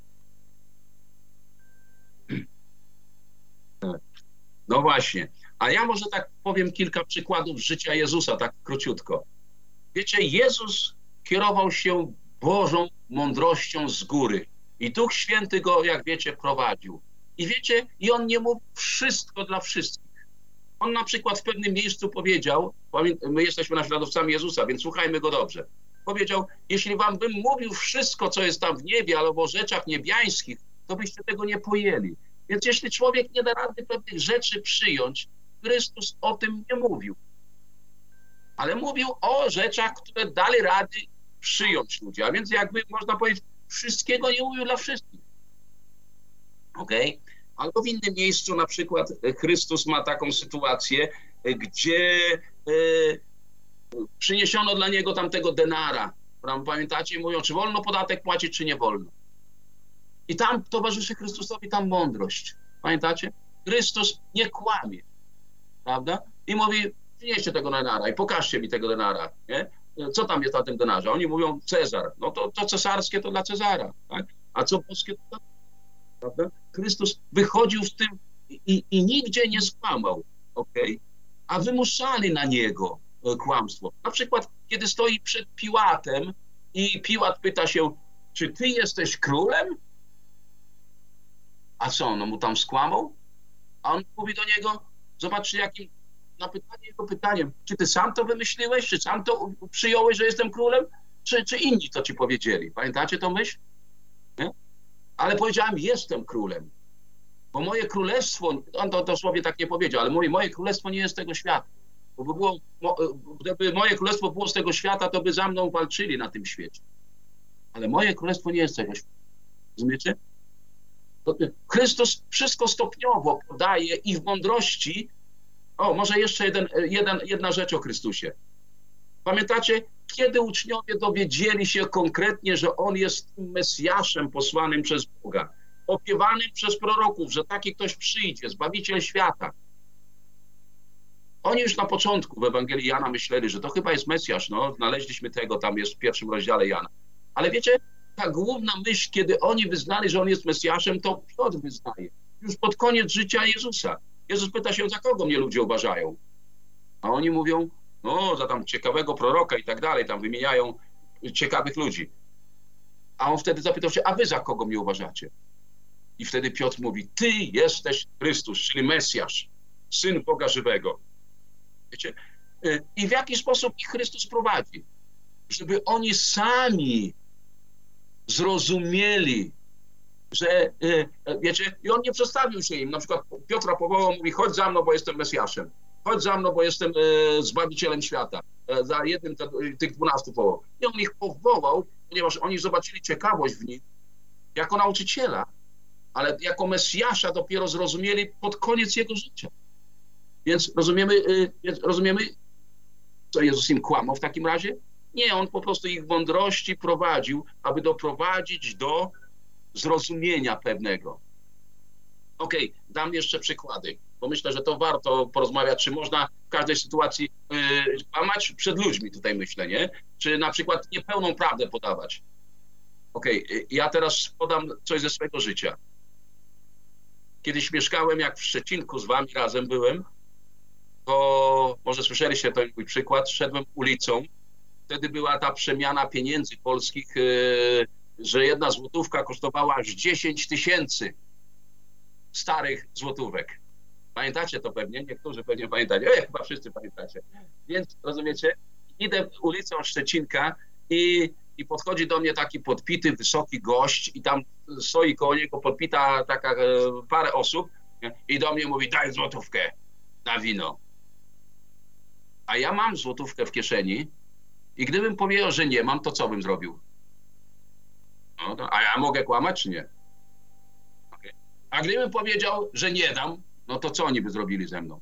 No właśnie. A ja może tak powiem kilka przykładów z życia Jezusa, tak króciutko. Wiecie, Jezus kierował się Bożą mądrością z góry. I Duch Święty go, jak wiecie, prowadził. I wiecie, i on nie mówił wszystko dla wszystkich. On na przykład w pewnym miejscu powiedział, my jesteśmy naśladowcami Jezusa, więc słuchajmy go dobrze. Powiedział: jeśli wam bym mówił wszystko, co jest tam w niebie, albo o rzeczach niebiańskich, to byście tego nie pojęli. Więc jeśli człowiek nie da rady pewnych rzeczy przyjąć, Chrystus o tym nie mówił. Ale mówił o rzeczach, które dali rady przyjąć ludzie. A więc jakby można powiedzieć, wszystkiego nie mówił dla wszystkich. Okej? Albo w innym miejscu na przykład Chrystus ma taką sytuację, gdzie przyniesiono dla niego tamtego denara. Pamiętacie? Mówią, czy wolno podatek płacić, czy nie wolno. I tam towarzyszy Chrystusowi tam mądrość. Pamiętacie? Chrystus nie kłamie. Prawda? I mówi: przynieście tego denara i pokażcie mi tego denara. Nie? Co tam jest na tym denarze? Oni mówią: Cezar. No to cesarskie to dla Cezara. Tak? A co boskie to dla... Prawda? Chrystus wychodził w tym i nigdzie nie skłamał. Okay? A wymuszali na niego kłamstwo. Na przykład, kiedy stoi przed Piłatem i Piłat pyta się: czy ty jesteś królem? A co, no mu tam skłamał? A on mówi do niego: zobaczcie, na pytanie jego pytaniem, czy ty sam to wymyśliłeś, czy sam to przyjąłeś, że jestem królem, czy inni to ci powiedzieli? Pamiętacie tą myśl? Nie? Ale powiedziałem, jestem królem. Bo moje królestwo, on to dosłownie tak nie powiedział, ale moje królestwo nie jest z tego świata. Gdyby moje królestwo było z tego świata, to by za mną walczyli na tym świecie. Ale moje królestwo nie jest z tego świata. Rozumiecie? Chrystus wszystko stopniowo podaje i w mądrości. O, może jeszcze jedna rzecz o Chrystusie. Pamiętacie, kiedy uczniowie dowiedzieli się konkretnie, że On jest Mesjaszem posłanym przez Boga, opiewanym przez proroków, że taki ktoś przyjdzie, Zbawiciel świata. Oni już na początku w Ewangelii Jana myśleli, że to chyba jest Mesjasz, no, znaleźliśmy tego, tam jest w 1 rozdziale Jana. Ale wiecie, ta główna myśl, kiedy oni wyznali, że On jest Mesjaszem, to Piotr wyznaje. Już pod koniec życia Jezusa. Jezus pyta się, za kogo mnie ludzie uważają? A oni mówią, no, za tam ciekawego proroka i tak dalej, tam wymieniają ciekawych ludzi. A on wtedy zapytał się, a wy za kogo mnie uważacie? I wtedy Piotr mówi, ty jesteś Chrystus, czyli Mesjasz, Syn Boga żywego. Wiecie? I w jaki sposób ich Chrystus prowadzi? Żeby oni sami zrozumieli, że, wiecie, i on nie przedstawił się im. Na przykład Piotra powołał, mówi, chodź za mną, bo jestem Mesjaszem. Chodź za mną, bo jestem Zbawicielem świata. Za jednym tych 12 powołał. I on ich powołał, ponieważ oni zobaczyli ciekawość w nim jako nauczyciela, ale jako Mesjasza dopiero zrozumieli pod koniec jego życia. Więc rozumiemy, co Jezus im kłamał w takim razie? Nie, on po prostu ich w mądrości prowadził, aby doprowadzić do zrozumienia pewnego. Okej, dam jeszcze przykłady, bo myślę, że to warto porozmawiać, czy można w każdej sytuacji kłamać przed ludźmi, tutaj myślę, nie? Czy na przykład niepełną prawdę podawać. Okej, ja teraz podam coś ze swojego życia. Kiedyś mieszkałem, jak w Szczecinku z wami razem byłem, to może słyszeliście ten mój przykład, szedłem ulicą, wtedy była ta przemiana pieniędzy polskich, że jedna złotówka kosztowała aż 10 000 starych złotówek. Pamiętacie to pewnie? Niektórzy pewnie pamiętacie. Chyba wszyscy pamiętacie. Więc rozumiecie, idę ulicą Szczecinka i podchodzi do mnie taki podpity, wysoki gość i tam stoi koło niego podpita taka parę osób i do mnie mówi, daj złotówkę na wino. A ja mam złotówkę w kieszeni i gdybym powiedział, że nie mam, to co bym zrobił? No to, a ja mogę kłamać, czy nie? Okay. A gdybym powiedział, że nie dam, no to co oni by zrobili ze mną?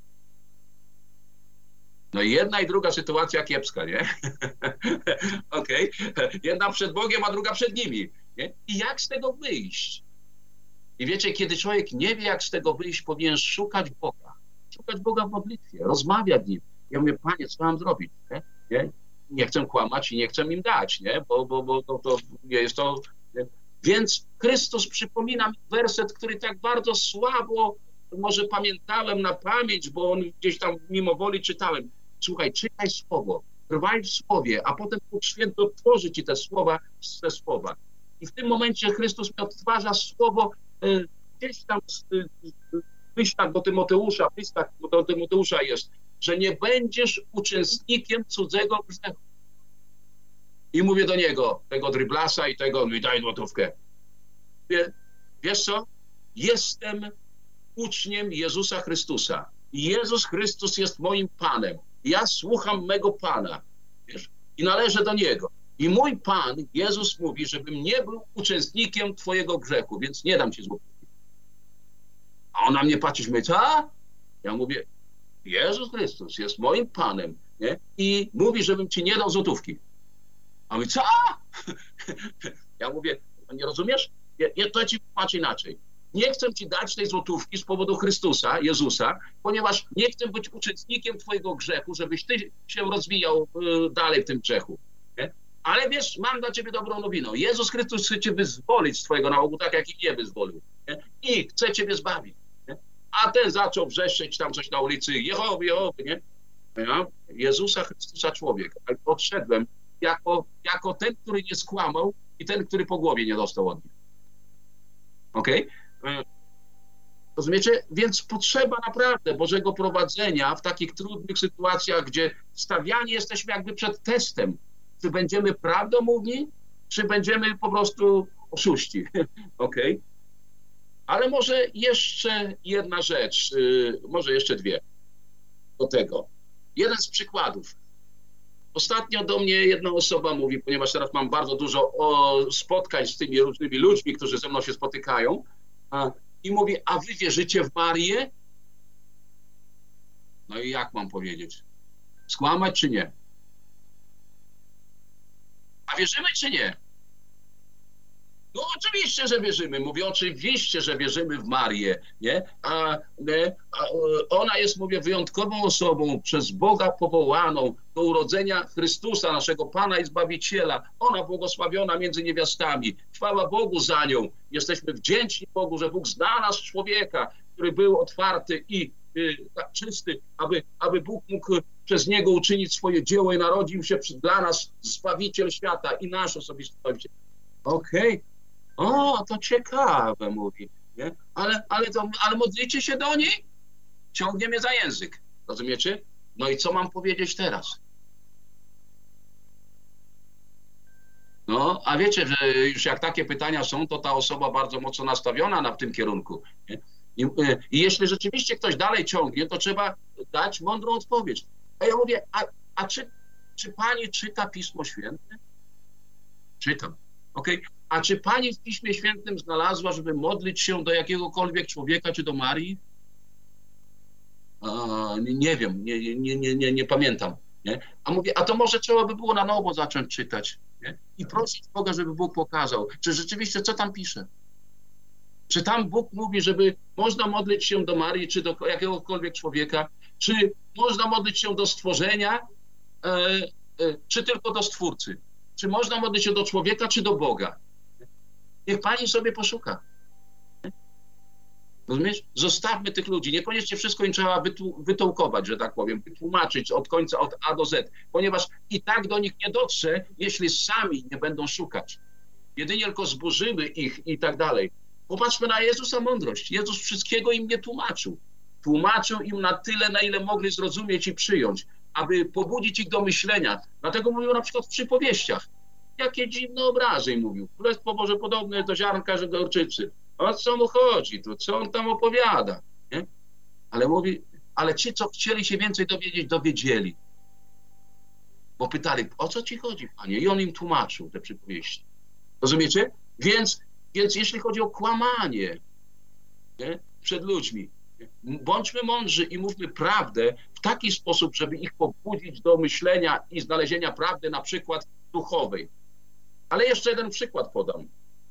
No i jedna i druga sytuacja kiepska, nie? Okej. Jedna przed Bogiem, a druga przed nimi. Nie? I jak z tego wyjść? I wiecie, kiedy człowiek nie wie, jak z tego wyjść, powinien szukać Boga. Szukać Boga w modlitwie, rozmawiać z Nim. Ja mówię, Panie, co mam zrobić? Nie? Nie chcę kłamać i nie chcę im dać, nie? Bo to nie jest to... Nie? Więc Chrystus przypomina mi werset, który tak bardzo słabo może pamiętałem na pamięć, bo on gdzieś tam mimo woli czytałem. Słuchaj, czytaj Słowo, trwaj w Słowie, a potem Bóg Święty otworzy ci te słowa. I w tym momencie Chrystus mi odtwarza Słowo gdzieś tam w listach do Tymoteusza, w listach do Tymoteusza jest, że nie będziesz uczestnikiem cudzego grzechu. I mówię do niego, tego dryblasa i tego, mi daj złotówkę. Wiesz co? Jestem uczniem Jezusa Chrystusa. Jezus Chrystus jest moim Panem. Ja słucham mego Pana. Wiesz? I należę do Niego. I mój Pan, Jezus mówi, żebym nie był uczestnikiem twojego grzechu, więc nie dam ci złotówki. A on na mnie patrzy i mówi, co? Ja mówię, Jezus Chrystus jest moim Panem, nie? I mówi, żebym ci nie dał złotówki. A mówi, co? Ja mówię, nie rozumiesz? To ci patrzę inaczej. Nie chcę ci dać tej złotówki z powodu Chrystusa, Jezusa, ponieważ nie chcę być uczestnikiem twojego grzechu, żebyś ty się rozwijał dalej w tym grzechu. Nie? Ale wiesz, mam dla ciebie dobrą nowinę. Jezus Chrystus chce cię wyzwolić z twojego nałogu, tak jak i mnie wyzwolił. Nie? I chce ciebie zbawić. Nie? A ten zaczął wrzeszczeć tam coś na ulicy, Jehowy, nie? Ja? Jezusa Chrystusa człowiek. Odszedłem jako ten, który nie skłamał i ten, który po głowie nie dostał od nich. Okej? Rozumiecie? Więc potrzeba naprawdę Bożego prowadzenia w takich trudnych sytuacjach, gdzie stawiani jesteśmy jakby przed testem. Czy będziemy prawdomówni, czy będziemy po prostu oszuści. Okej? Ale może jeszcze jedna rzecz, może jeszcze dwie do tego. Jeden z przykładów. Ostatnio do mnie jedna osoba mówi, ponieważ teraz mam bardzo dużo spotkań z tymi różnymi ludźmi, którzy ze mną się spotykają, i mówi, a wy wierzycie w Marię? No i jak mam powiedzieć? Skłamać czy nie? A wierzymy czy nie? No oczywiście, że wierzymy. Mówię, oczywiście, że wierzymy w Marię, nie? Ona jest, mówię, wyjątkową osobą, przez Boga powołaną do urodzenia Chrystusa, naszego Pana i Zbawiciela. Ona błogosławiona między niewiastami. Chwała Bogu za nią. Jesteśmy wdzięczni Bogu, że Bóg znalazł człowieka, który był otwarty i czysty, aby Bóg mógł przez niego uczynić swoje dzieło i narodził się dla nas Zbawiciel świata i nasz osobisty Zbawiciel. Okej. O, to ciekawe, mówi, nie? Ale modlicie się do niej? Ciągnie mnie za język, rozumiecie? No i co mam powiedzieć teraz? No, a wiecie, że już jak takie pytania są, to ta osoba bardzo mocno nastawiona w tym kierunku. Nie? I jeśli rzeczywiście ktoś dalej ciągnie, to trzeba dać mądrą odpowiedź. A ja mówię, czy pani czyta Pismo Święte? Czytam. Okay. A czy pani w Piśmie Świętym znalazła, żeby modlić się do jakiegokolwiek człowieka, czy do Marii? Nie wiem, nie pamiętam. Nie? A mówię, a to może trzeba by było na nowo zacząć czytać, nie? I prosić Boga, żeby Bóg pokazał, czy rzeczywiście co tam pisze. Czy tam Bóg mówi, żeby można modlić się do Marii, czy do jakiegokolwiek człowieka, czy można modlić się do stworzenia, czy tylko do Stwórcy. Czy można modlić się do człowieka, czy do Boga? Niech pani sobie poszuka. Rozumiesz? Zostawmy tych ludzi. Niekoniecznie wszystko im trzeba wytołkować, że tak powiem, wytłumaczyć od końca, od A do Z, ponieważ i tak do nich nie dotrze, jeśli sami nie będą szukać. Jedynie tylko zburzymy ich i tak dalej. Popatrzmy na Jezusa mądrość. Jezus wszystkiego im nie tłumaczył. Tłumaczył im na tyle, na ile mogli zrozumieć i przyjąć, aby pobudzić ich do myślenia. Dlatego mówił na przykład w przypowieściach. Jakie dziwne obrazy mówił. Królestwo Boże podobne do ziarnka żegorczycy. O co mu chodzi tu? Co on tam opowiada? Nie? Ale mówi, ale ci, co chcieli się więcej dowiedzieć, dowiedzieli. Bo pytali, o co ci chodzi, panie? I on im tłumaczył te przypowieści. Rozumiecie? Więc jeśli chodzi o kłamanie, nie? Przed ludźmi, bądźmy mądrzy i mówmy prawdę w taki sposób, żeby ich pobudzić do myślenia i znalezienia prawdy, na przykład duchowej. Ale jeszcze jeden przykład podam.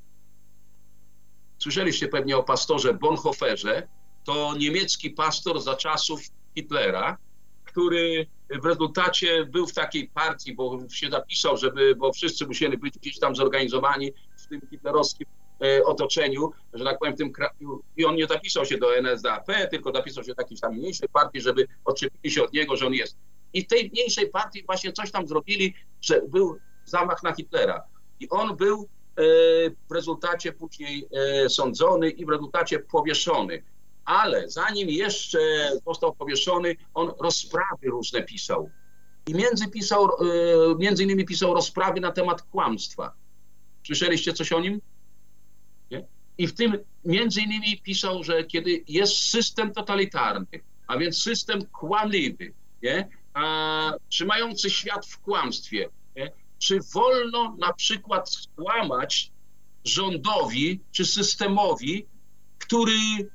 Słyszeliście pewnie o pastorze Bonhoefferze. To niemiecki pastor za czasów Hitlera, który w rezultacie był w takiej partii, bo się zapisał, bo wszyscy musieli być gdzieś tam zorganizowani w tym hitlerowskim otoczeniu, że tak powiem, w tym kraju. I on nie zapisał się do NSDAP, tylko zapisał się do jakiejś tam mniejszej partii, żeby odczepili się od niego, że on jest. I w tej mniejszej partii właśnie coś tam zrobili, że był zamach na Hitlera. I on był w rezultacie później sądzony i w rezultacie powieszony. Ale zanim jeszcze został powieszony, on rozprawy różne pisał. I między innymi pisał rozprawy na temat kłamstwa. Słyszeliście coś o nim? Nie? I w tym między innymi pisał, że kiedy jest system totalitarny, a więc system kłamliwy, nie? Trzymający świat w kłamstwie, nie? Czy wolno na przykład skłamać rządowi czy systemowi, który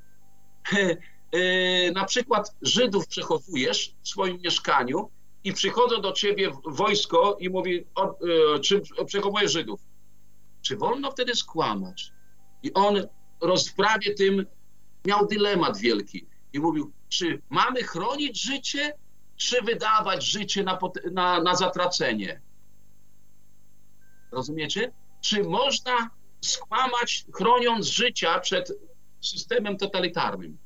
na przykład Żydów przechowujesz w swoim mieszkaniu i przychodzą do ciebie wojsko i mówi, czy przechowujesz Żydów. Czy wolno wtedy skłamać? I on w rozprawie tym miał dylemat wielki i mówił, czy mamy chronić życie, czy wydawać życie na zatracenie? Rozumiecie? Czy można skłamać, chroniąc życia przed systemem totalitarnym?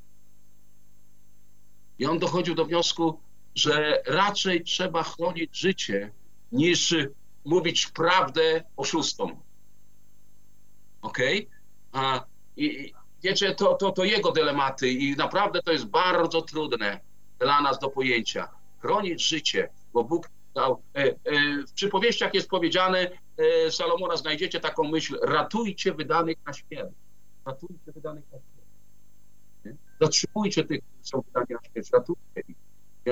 I on dochodził do wniosku, że raczej trzeba chronić życie, niż mówić prawdę oszustom. Okej? wiecie, to jego dylematy i naprawdę to jest bardzo trudne dla nas do pojęcia. Chronić życie, bo Bóg dał. W przypowieściach jest powiedziane, Salomona, znajdziecie taką myśl: ratujcie wydanych na śmierć. Ratujcie wydanych na śmierć. Nie? Zatrzymujcie tych, którzy są wydani na śmierć, ratujcie ich.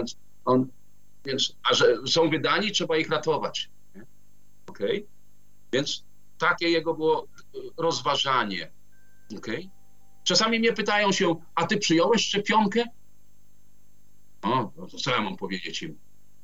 A że są wydani, trzeba ich ratować. Okay? Więc takie jego było rozważanie. Okay? Czasami mnie pytają się: a ty przyjąłeś szczepionkę? O, no to co ja mam powiedzieć im?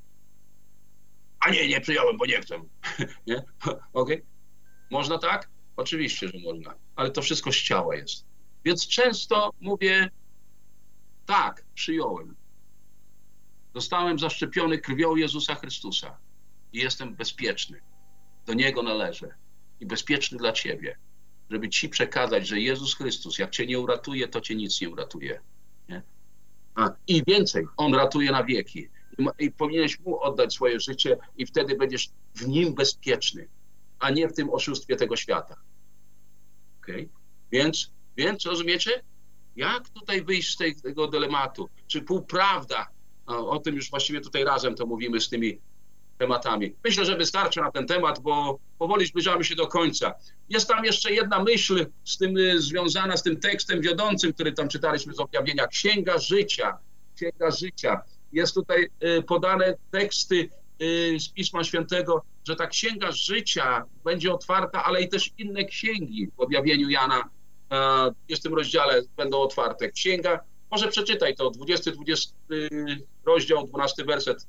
A nie przyjąłem, bo nie chcę. Nie? Okay? Można tak? Oczywiście, że można, ale to wszystko z ciała jest. Więc często mówię: tak, przyjąłem. Zostałem zaszczepiony krwią Jezusa Chrystusa i jestem bezpieczny. Do Niego należę i bezpieczny dla ciebie, żeby ci przekazać, że Jezus Chrystus, jak cię nie uratuje, to cię nic nie uratuje. Nie? I więcej, On ratuje na wieki. I powinieneś Mu oddać swoje życie i wtedy będziesz w Nim bezpieczny, a nie w tym oszustwie tego świata. Okay? Więc rozumiecie? Jak tutaj wyjść z tego dylematu? Czy półprawda? O tym już właściwie tutaj razem to mówimy z tymi tematami. Myślę, że wystarczy na ten temat, bo powoli zbliżamy się do końca. Jest tam jeszcze jedna myśl z tym związana z tym tekstem wiodącym, który tam czytaliśmy z objawienia. Księga życia. Księga życia. Jest tutaj podane teksty z Pisma Świętego, że ta księga życia będzie otwarta, ale i też inne księgi w objawieniu Jana w 20 rozdziale będą otwarte. Księga, może przeczytaj to, 20 rozdział, 12 werset.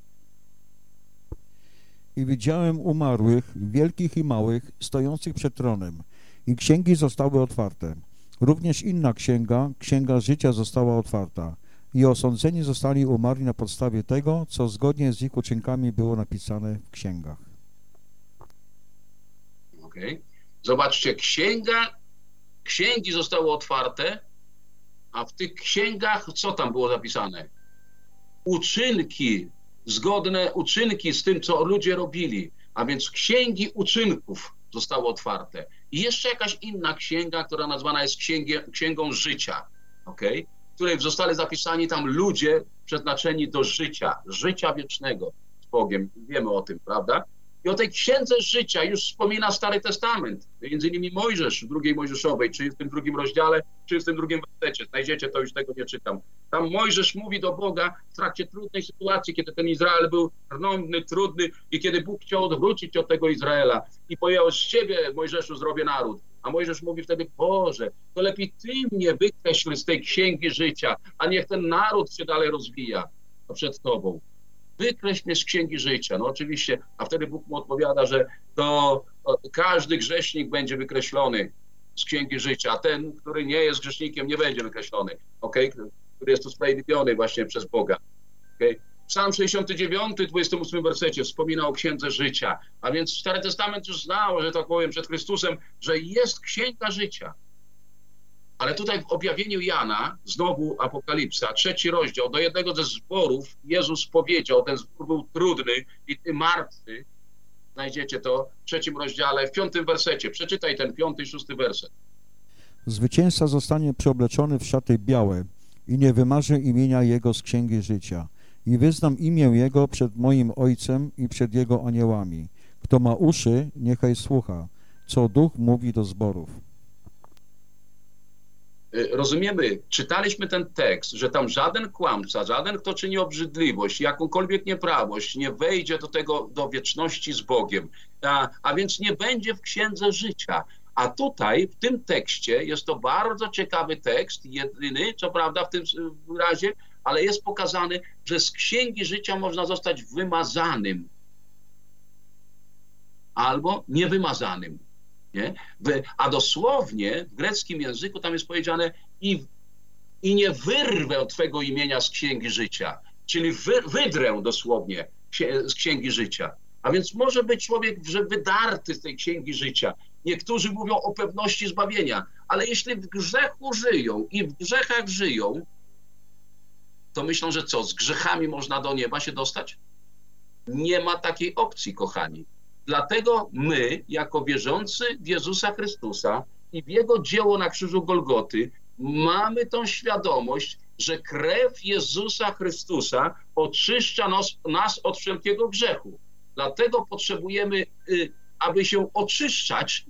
I widziałem umarłych, wielkich i małych, stojących przed tronem, i księgi zostały otwarte. Również inna księga, księga życia, została otwarta. I osądzeni zostali umarli na podstawie tego, co zgodnie z ich uczynkami było napisane w księgach. Okay. Zobaczcie, księgi zostały otwarte, a w tych księgach co tam było zapisane? Uczynki, zgodne uczynki z tym, co ludzie robili, a więc księgi uczynków zostały otwarte. I jeszcze jakaś inna księga, która nazwana jest księgą życia, okay? W której zostali zapisani tam ludzie przeznaczeni do życia wiecznego z Bogiem. Wiemy o tym, prawda? I o tej księdze życia już wspomina Stary Testament, między innymi Mojżesz w drugiej Mojżeszowej, czy w tym drugim rozdziale, czy w tym drugim wersecie. Znajdziecie to, już tego nie czytam. Tam Mojżesz mówi do Boga w trakcie trudnej sytuacji, kiedy ten Izrael był trudny, trudny i kiedy Bóg chciał odwrócić od tego Izraela i powiedział: z ciebie, Mojżeszu, zrobię naród. A Mojżesz mówi wtedy: Boże, to lepiej ty mnie wykreśl z tej księgi życia, a niech ten naród się dalej rozwija przed tobą. Wykreśl mnie z księgi życia. No oczywiście, a wtedy Bóg mu odpowiada, że to każdy grzesznik będzie wykreślony z księgi życia, a ten, który nie jest grzesznikiem, nie będzie wykreślony, okay? Który jest usprawiedliwiony właśnie przez Boga. Okay? Psalm 69, 28 wersecie wspomina o księdze życia, a więc Stary Testament już znał, że tak powiem, przed Chrystusem, że jest księga życia. Ale tutaj w objawieniu Jana, znowu Apokalipsa, 3 rozdział, do jednego ze zborów Jezus powiedział, ten zbór był trudny i ty martwy, znajdziecie to w 3 rozdziale, w 5 wersecie. Przeczytaj ten 5 i 6 werset. Zwycięzca zostanie przeobleczony w szaty białe i nie wymarzę imienia Jego z księgi życia. I wyznam imię Jego przed moim Ojcem i przed Jego aniołami. Kto ma uszy, niechaj słucha, co Duch mówi do zborów. Rozumiemy, czytaliśmy ten tekst, że tam żaden kłamca, żaden, kto czyni obrzydliwość, jakąkolwiek nieprawość, nie wejdzie do wieczności z Bogiem, a więc nie będzie w księdze życia. A tutaj, w tym tekście, jest to bardzo ciekawy tekst, jedyny, co prawda w tym razie, ale jest pokazany, że z księgi życia można zostać wymazanym albo niewymazanym. Nie? A dosłownie w greckim języku tam jest powiedziane i nie wyrwę twego imienia z księgi życia, czyli wydrę dosłownie z księgi życia. A więc może być człowiek wydarty z tej księgi życia. Niektórzy mówią o pewności zbawienia, ale jeśli w grzechu żyją i w grzechach żyją, to myślą, że co, z grzechami można do nieba się dostać? Nie ma takiej opcji, kochani. Dlatego my, jako wierzący w Jezusa Chrystusa i w Jego dzieło na krzyżu Golgoty, mamy tą świadomość, że krew Jezusa Chrystusa oczyszcza nas od wszelkiego grzechu. Dlatego potrzebujemy, aby się oczyszczać,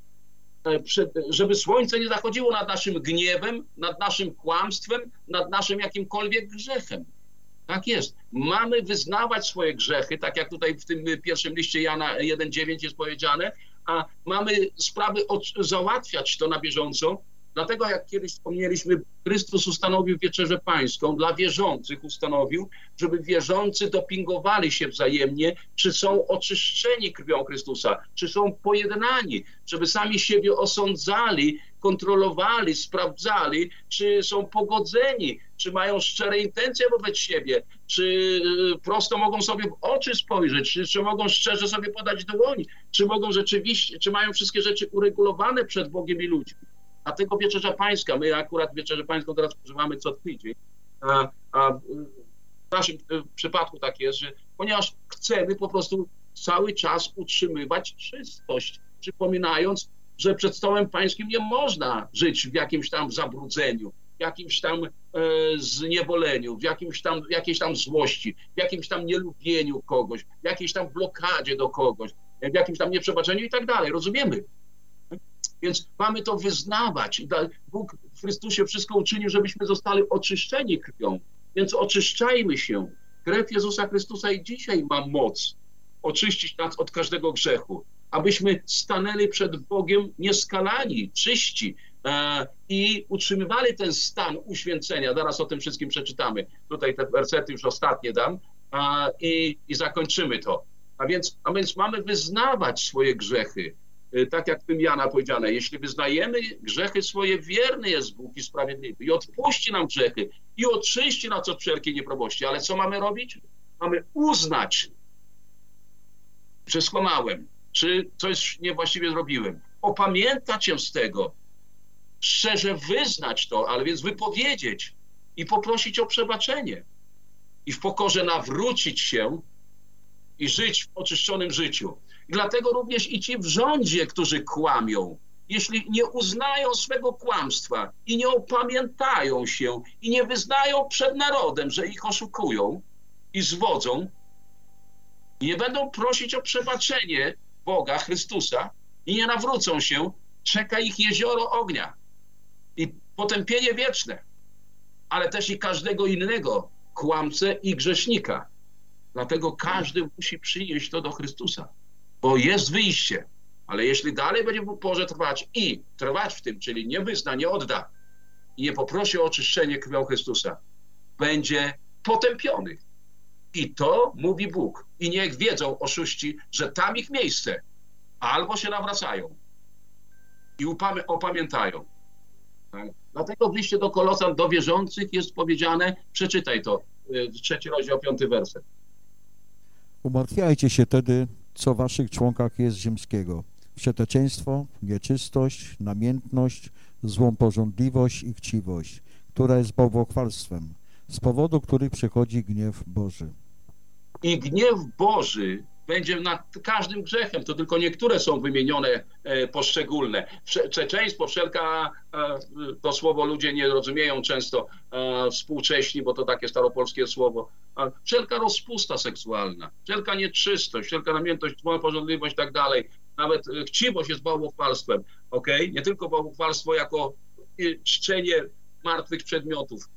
żeby słońce nie zachodziło nad naszym gniewem, nad naszym kłamstwem, nad naszym jakimkolwiek grzechem. Tak jest. Mamy wyznawać swoje grzechy, tak jak tutaj w tym pierwszym liście Jana 1,9 jest powiedziane, a mamy sprawy załatwiać to na bieżąco. Dlatego, jak kiedyś wspomnieliśmy, Chrystus ustanowił wieczerzę pańską, dla wierzących ustanowił, żeby wierzący dopingowali się wzajemnie, czy są oczyszczeni krwią Chrystusa, czy są pojednani, żeby sami siebie osądzali, kontrolowali, sprawdzali, czy są pogodzeni, czy mają szczere intencje wobec siebie, czy prosto mogą sobie w oczy spojrzeć, czy mogą szczerze sobie podać dłoń, czy mogą rzeczywiście, czy mają wszystkie rzeczy uregulowane przed Bogiem i ludźmi. Dlatego wieczerza pańska, my akurat wieczerzę pańską teraz używamy co tydzień, a w naszym przypadku tak jest, że ponieważ chcemy po prostu cały czas utrzymywać czystość, przypominając, że przed stołem pańskim nie można żyć w jakimś tam zabrudzeniu, w jakimś tam zniewoleniu, w jakiejś tam złości, w jakimś tam nielubieniu kogoś, w jakiejś tam blokadzie do kogoś, w jakimś tam nieprzebaczeniu i tak dalej, rozumiemy? Więc mamy to wyznawać. Bóg w Chrystusie wszystko uczynił, żebyśmy zostali oczyszczeni krwią. Więc oczyszczajmy się. Krew Jezusa Chrystusa i dzisiaj ma moc oczyścić nas od każdego grzechu. Abyśmy stanęli przed Bogiem nieskalani, czyści i utrzymywali ten stan uświęcenia. Zaraz o tym wszystkim przeczytamy. Tutaj te wersety już ostatnie dam i zakończymy to. A więc mamy wyznawać swoje grzechy. Tak jak w tym Jana powiedziane, jeśli wyznajemy grzechy swoje, wierny jest Bóg i sprawiedliwy i odpuści nam grzechy i oczyści nas od wszelkiej nieprawości. Ale co mamy robić? Mamy uznać, że skłamałem, czy coś niewłaściwie zrobiłem. Opamiętać się z tego, szczerze wyznać to, ale więc wypowiedzieć i poprosić o przebaczenie. I w pokorze nawrócić się i żyć w oczyszczonym życiu. I dlatego również i ci w rządzie, którzy kłamią, jeśli nie uznają swego kłamstwa i nie opamiętają się i nie wyznają przed narodem, że ich oszukują i zwodzą, i nie będą prosić o przebaczenie Boga, Chrystusa i nie nawrócą się, czeka ich jezioro ognia i potępienie wieczne, ale też i każdego innego kłamcę i grzesznika. Dlatego każdy musi przynieść to do Chrystusa, bo jest wyjście. Ale jeśli dalej będzie w uporze trwać w tym, czyli nie wyzna, nie odda i nie poprosi o oczyszczenie krwią Chrystusa, będzie potępiony. I to mówi Bóg. I niech wiedzą oszuści, że tam ich miejsce. Albo się nawracają i opamiętają. Tak? Dlatego w liście do Kolosan, do wierzących jest powiedziane, przeczytaj to, 3 rozdział, 5 werset. Umartwiajcie się tedy, co w waszych członkach jest ziemskiego. Przeteczeństwo, nieczystość, namiętność, złą pożądliwość i chciwość, która jest bałwochwalstwem, z powodu których przychodzi gniew Boży. I gniew Boży będzie nad każdym grzechem, to tylko niektóre są wymienione poszczególne. Przeczeństwo, to słowo ludzie nie rozumieją często współcześni, bo to takie staropolskie słowo. Wszelka rozpusta seksualna, wszelka nieczystość, wszelka namiętność, zła pożądliwość i tak dalej. Nawet chciwość jest bałwochwalstwem, okej? Nie tylko bałwochwalstwo jako czczenie martwych przedmiotów,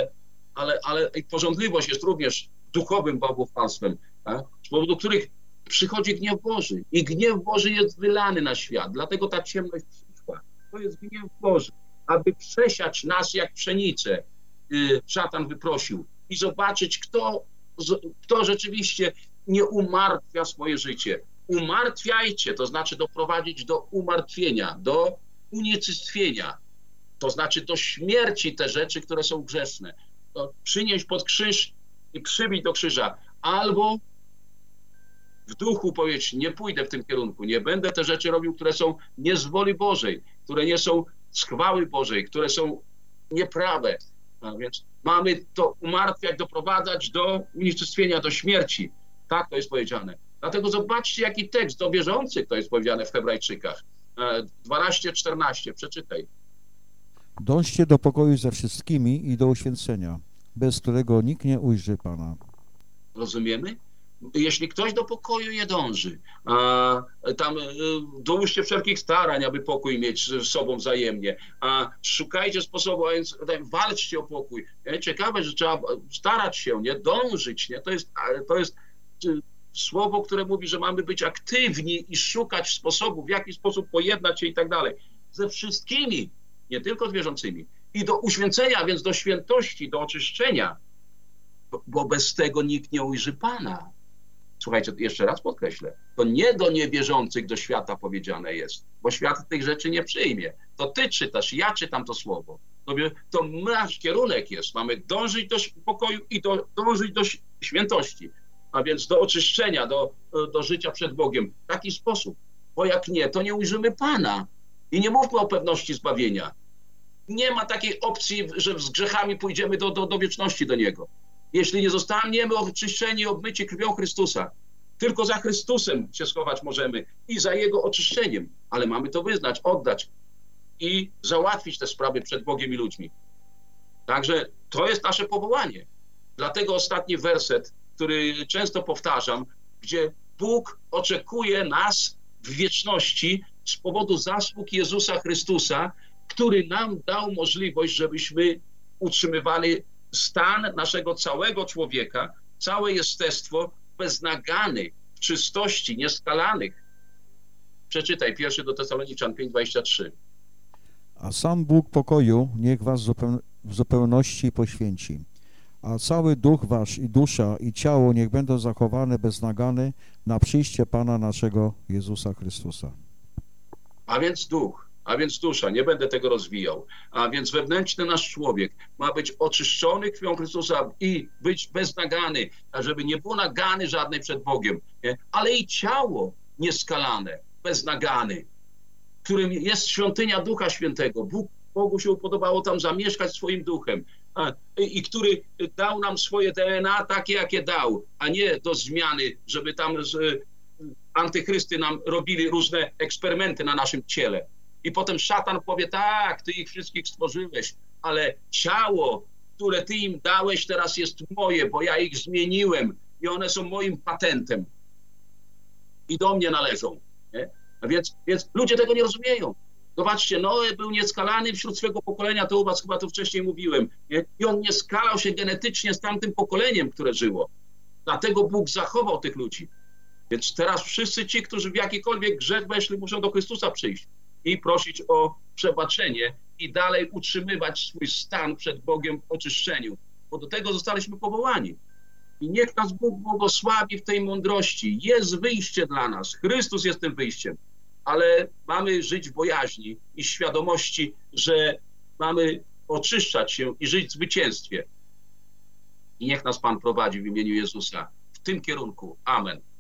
ale pożądliwość jest również duchowym bałwochwalstwem, tak? Z powodu których przychodzi gniew Boży i gniew Boży jest wylany na świat, dlatego ta ciemność przyszła. To jest gniew Boży, aby przesiać nas jak pszenicę, szatan wyprosił, i zobaczyć, kto rzeczywiście nie umartwia swoje życie. Umartwiajcie, to znaczy doprowadzić do umartwienia, do unicestwienia, to znaczy do śmierci te rzeczy, które są grzeszne. To przynieść pod krzyż i przybić do krzyża, albo w duchu powiedzieć, nie pójdę w tym kierunku, nie będę te rzeczy robił, które są nie z woli Bożej, które nie są z chwały Bożej, które są nieprawe. A więc mamy to umartwiać, doprowadzać do unicestwienia, do śmierci. Tak to jest powiedziane. Dlatego zobaczcie, jaki tekst do wierzących to jest powiedziane w Hebrajczykach. 12:14, przeczytaj. Dążcie do pokoju ze wszystkimi i do uświęcenia, bez którego nikt nie ujrzy Pana. Rozumiemy? Jeśli ktoś do pokoju nie dąży, dołóżcie wszelkich starań, aby pokój mieć z sobą wzajemnie, szukajcie sposobu, a więc walczcie o pokój. Ciekawe, że trzeba starać się, nie? Dążyć, nie? To jest słowo, które mówi, że mamy być aktywni i szukać sposobów, w jaki sposób pojednać się i tak dalej. Ze wszystkimi, nie tylko z wierzącymi. I do uświęcenia, więc do świętości, do oczyszczenia, bo bez tego nikt nie ujrzy Pana. Słuchajcie, jeszcze raz podkreślę, to nie do niewierzących, do świata powiedziane jest, bo świat tych rzeczy nie przyjmie. To ty czytasz, ja czytam to słowo. To nasz kierunek jest. Mamy dążyć do pokoju i dążyć do świętości, a więc do oczyszczenia, do życia przed Bogiem. W taki sposób, bo jak nie, to nie ujrzymy Pana. I nie mówmy o pewności zbawienia. Nie ma takiej opcji, że z grzechami pójdziemy do wieczności do Niego. Jeśli nie zostaniemy oczyszczeni i obmyci krwią Chrystusa, tylko za Chrystusem się schować możemy i za Jego oczyszczeniem, ale mamy to wyznać, oddać i załatwić te sprawy przed Bogiem i ludźmi. Także to jest nasze powołanie. Dlatego ostatni werset, który często powtarzam, gdzie Bóg oczekuje nas w wieczności z powodu zasług Jezusa Chrystusa, który nam dał możliwość, żebyśmy utrzymywali stan naszego całego człowieka, całe jestestwo bez nagany, w czystości, nieskalanych. Przeczytaj 1 do Tesaloniczan 5:23. A sam Bóg pokoju niech was w zupełności poświęci. A cały duch wasz i dusza i ciało niech będą zachowane bez nagany na przyjście Pana naszego Jezusa Chrystusa. A więc duch, a więc dusza, nie będę tego rozwijał, a więc wewnętrzny nasz człowiek ma być oczyszczony krwią Chrystusa i być bez nagany, żeby nie było nagany żadnej przed Bogiem, nie? Ale i ciało nieskalane, bez nagany, którym jest świątynia Ducha Świętego. Bogu się upodobało tam zamieszkać swoim duchem i który dał nam swoje DNA takie, jakie dał, a nie do zmiany, żeby tam antychrysty nam robili różne eksperymenty na naszym ciele. I potem szatan powie, tak, ty ich wszystkich stworzyłeś, ale ciało, które ty im dałeś, teraz jest moje, bo ja ich zmieniłem i one są moim patentem i do mnie należą. Nie? A więc ludzie tego nie rozumieją. Zobaczcie, Noe był nieskalany wśród swego pokolenia, to u was chyba to wcześniej mówiłem, nie? I on nie skalał się genetycznie z tamtym pokoleniem, które żyło. Dlatego Bóg zachował tych ludzi. Więc teraz wszyscy ci, którzy w jakikolwiek grzech weszli, muszą do Chrystusa przyjść i prosić o przebaczenie i dalej utrzymywać swój stan przed Bogiem w oczyszczeniu, bo do tego zostaliśmy powołani. I niech nas Bóg błogosławi w tej mądrości. Jest wyjście dla nas. Chrystus jest tym wyjściem, ale mamy żyć w bojaźni i świadomości, że mamy oczyszczać się i żyć w zwycięstwie. I niech nas Pan prowadzi w imieniu Jezusa w tym kierunku. Amen.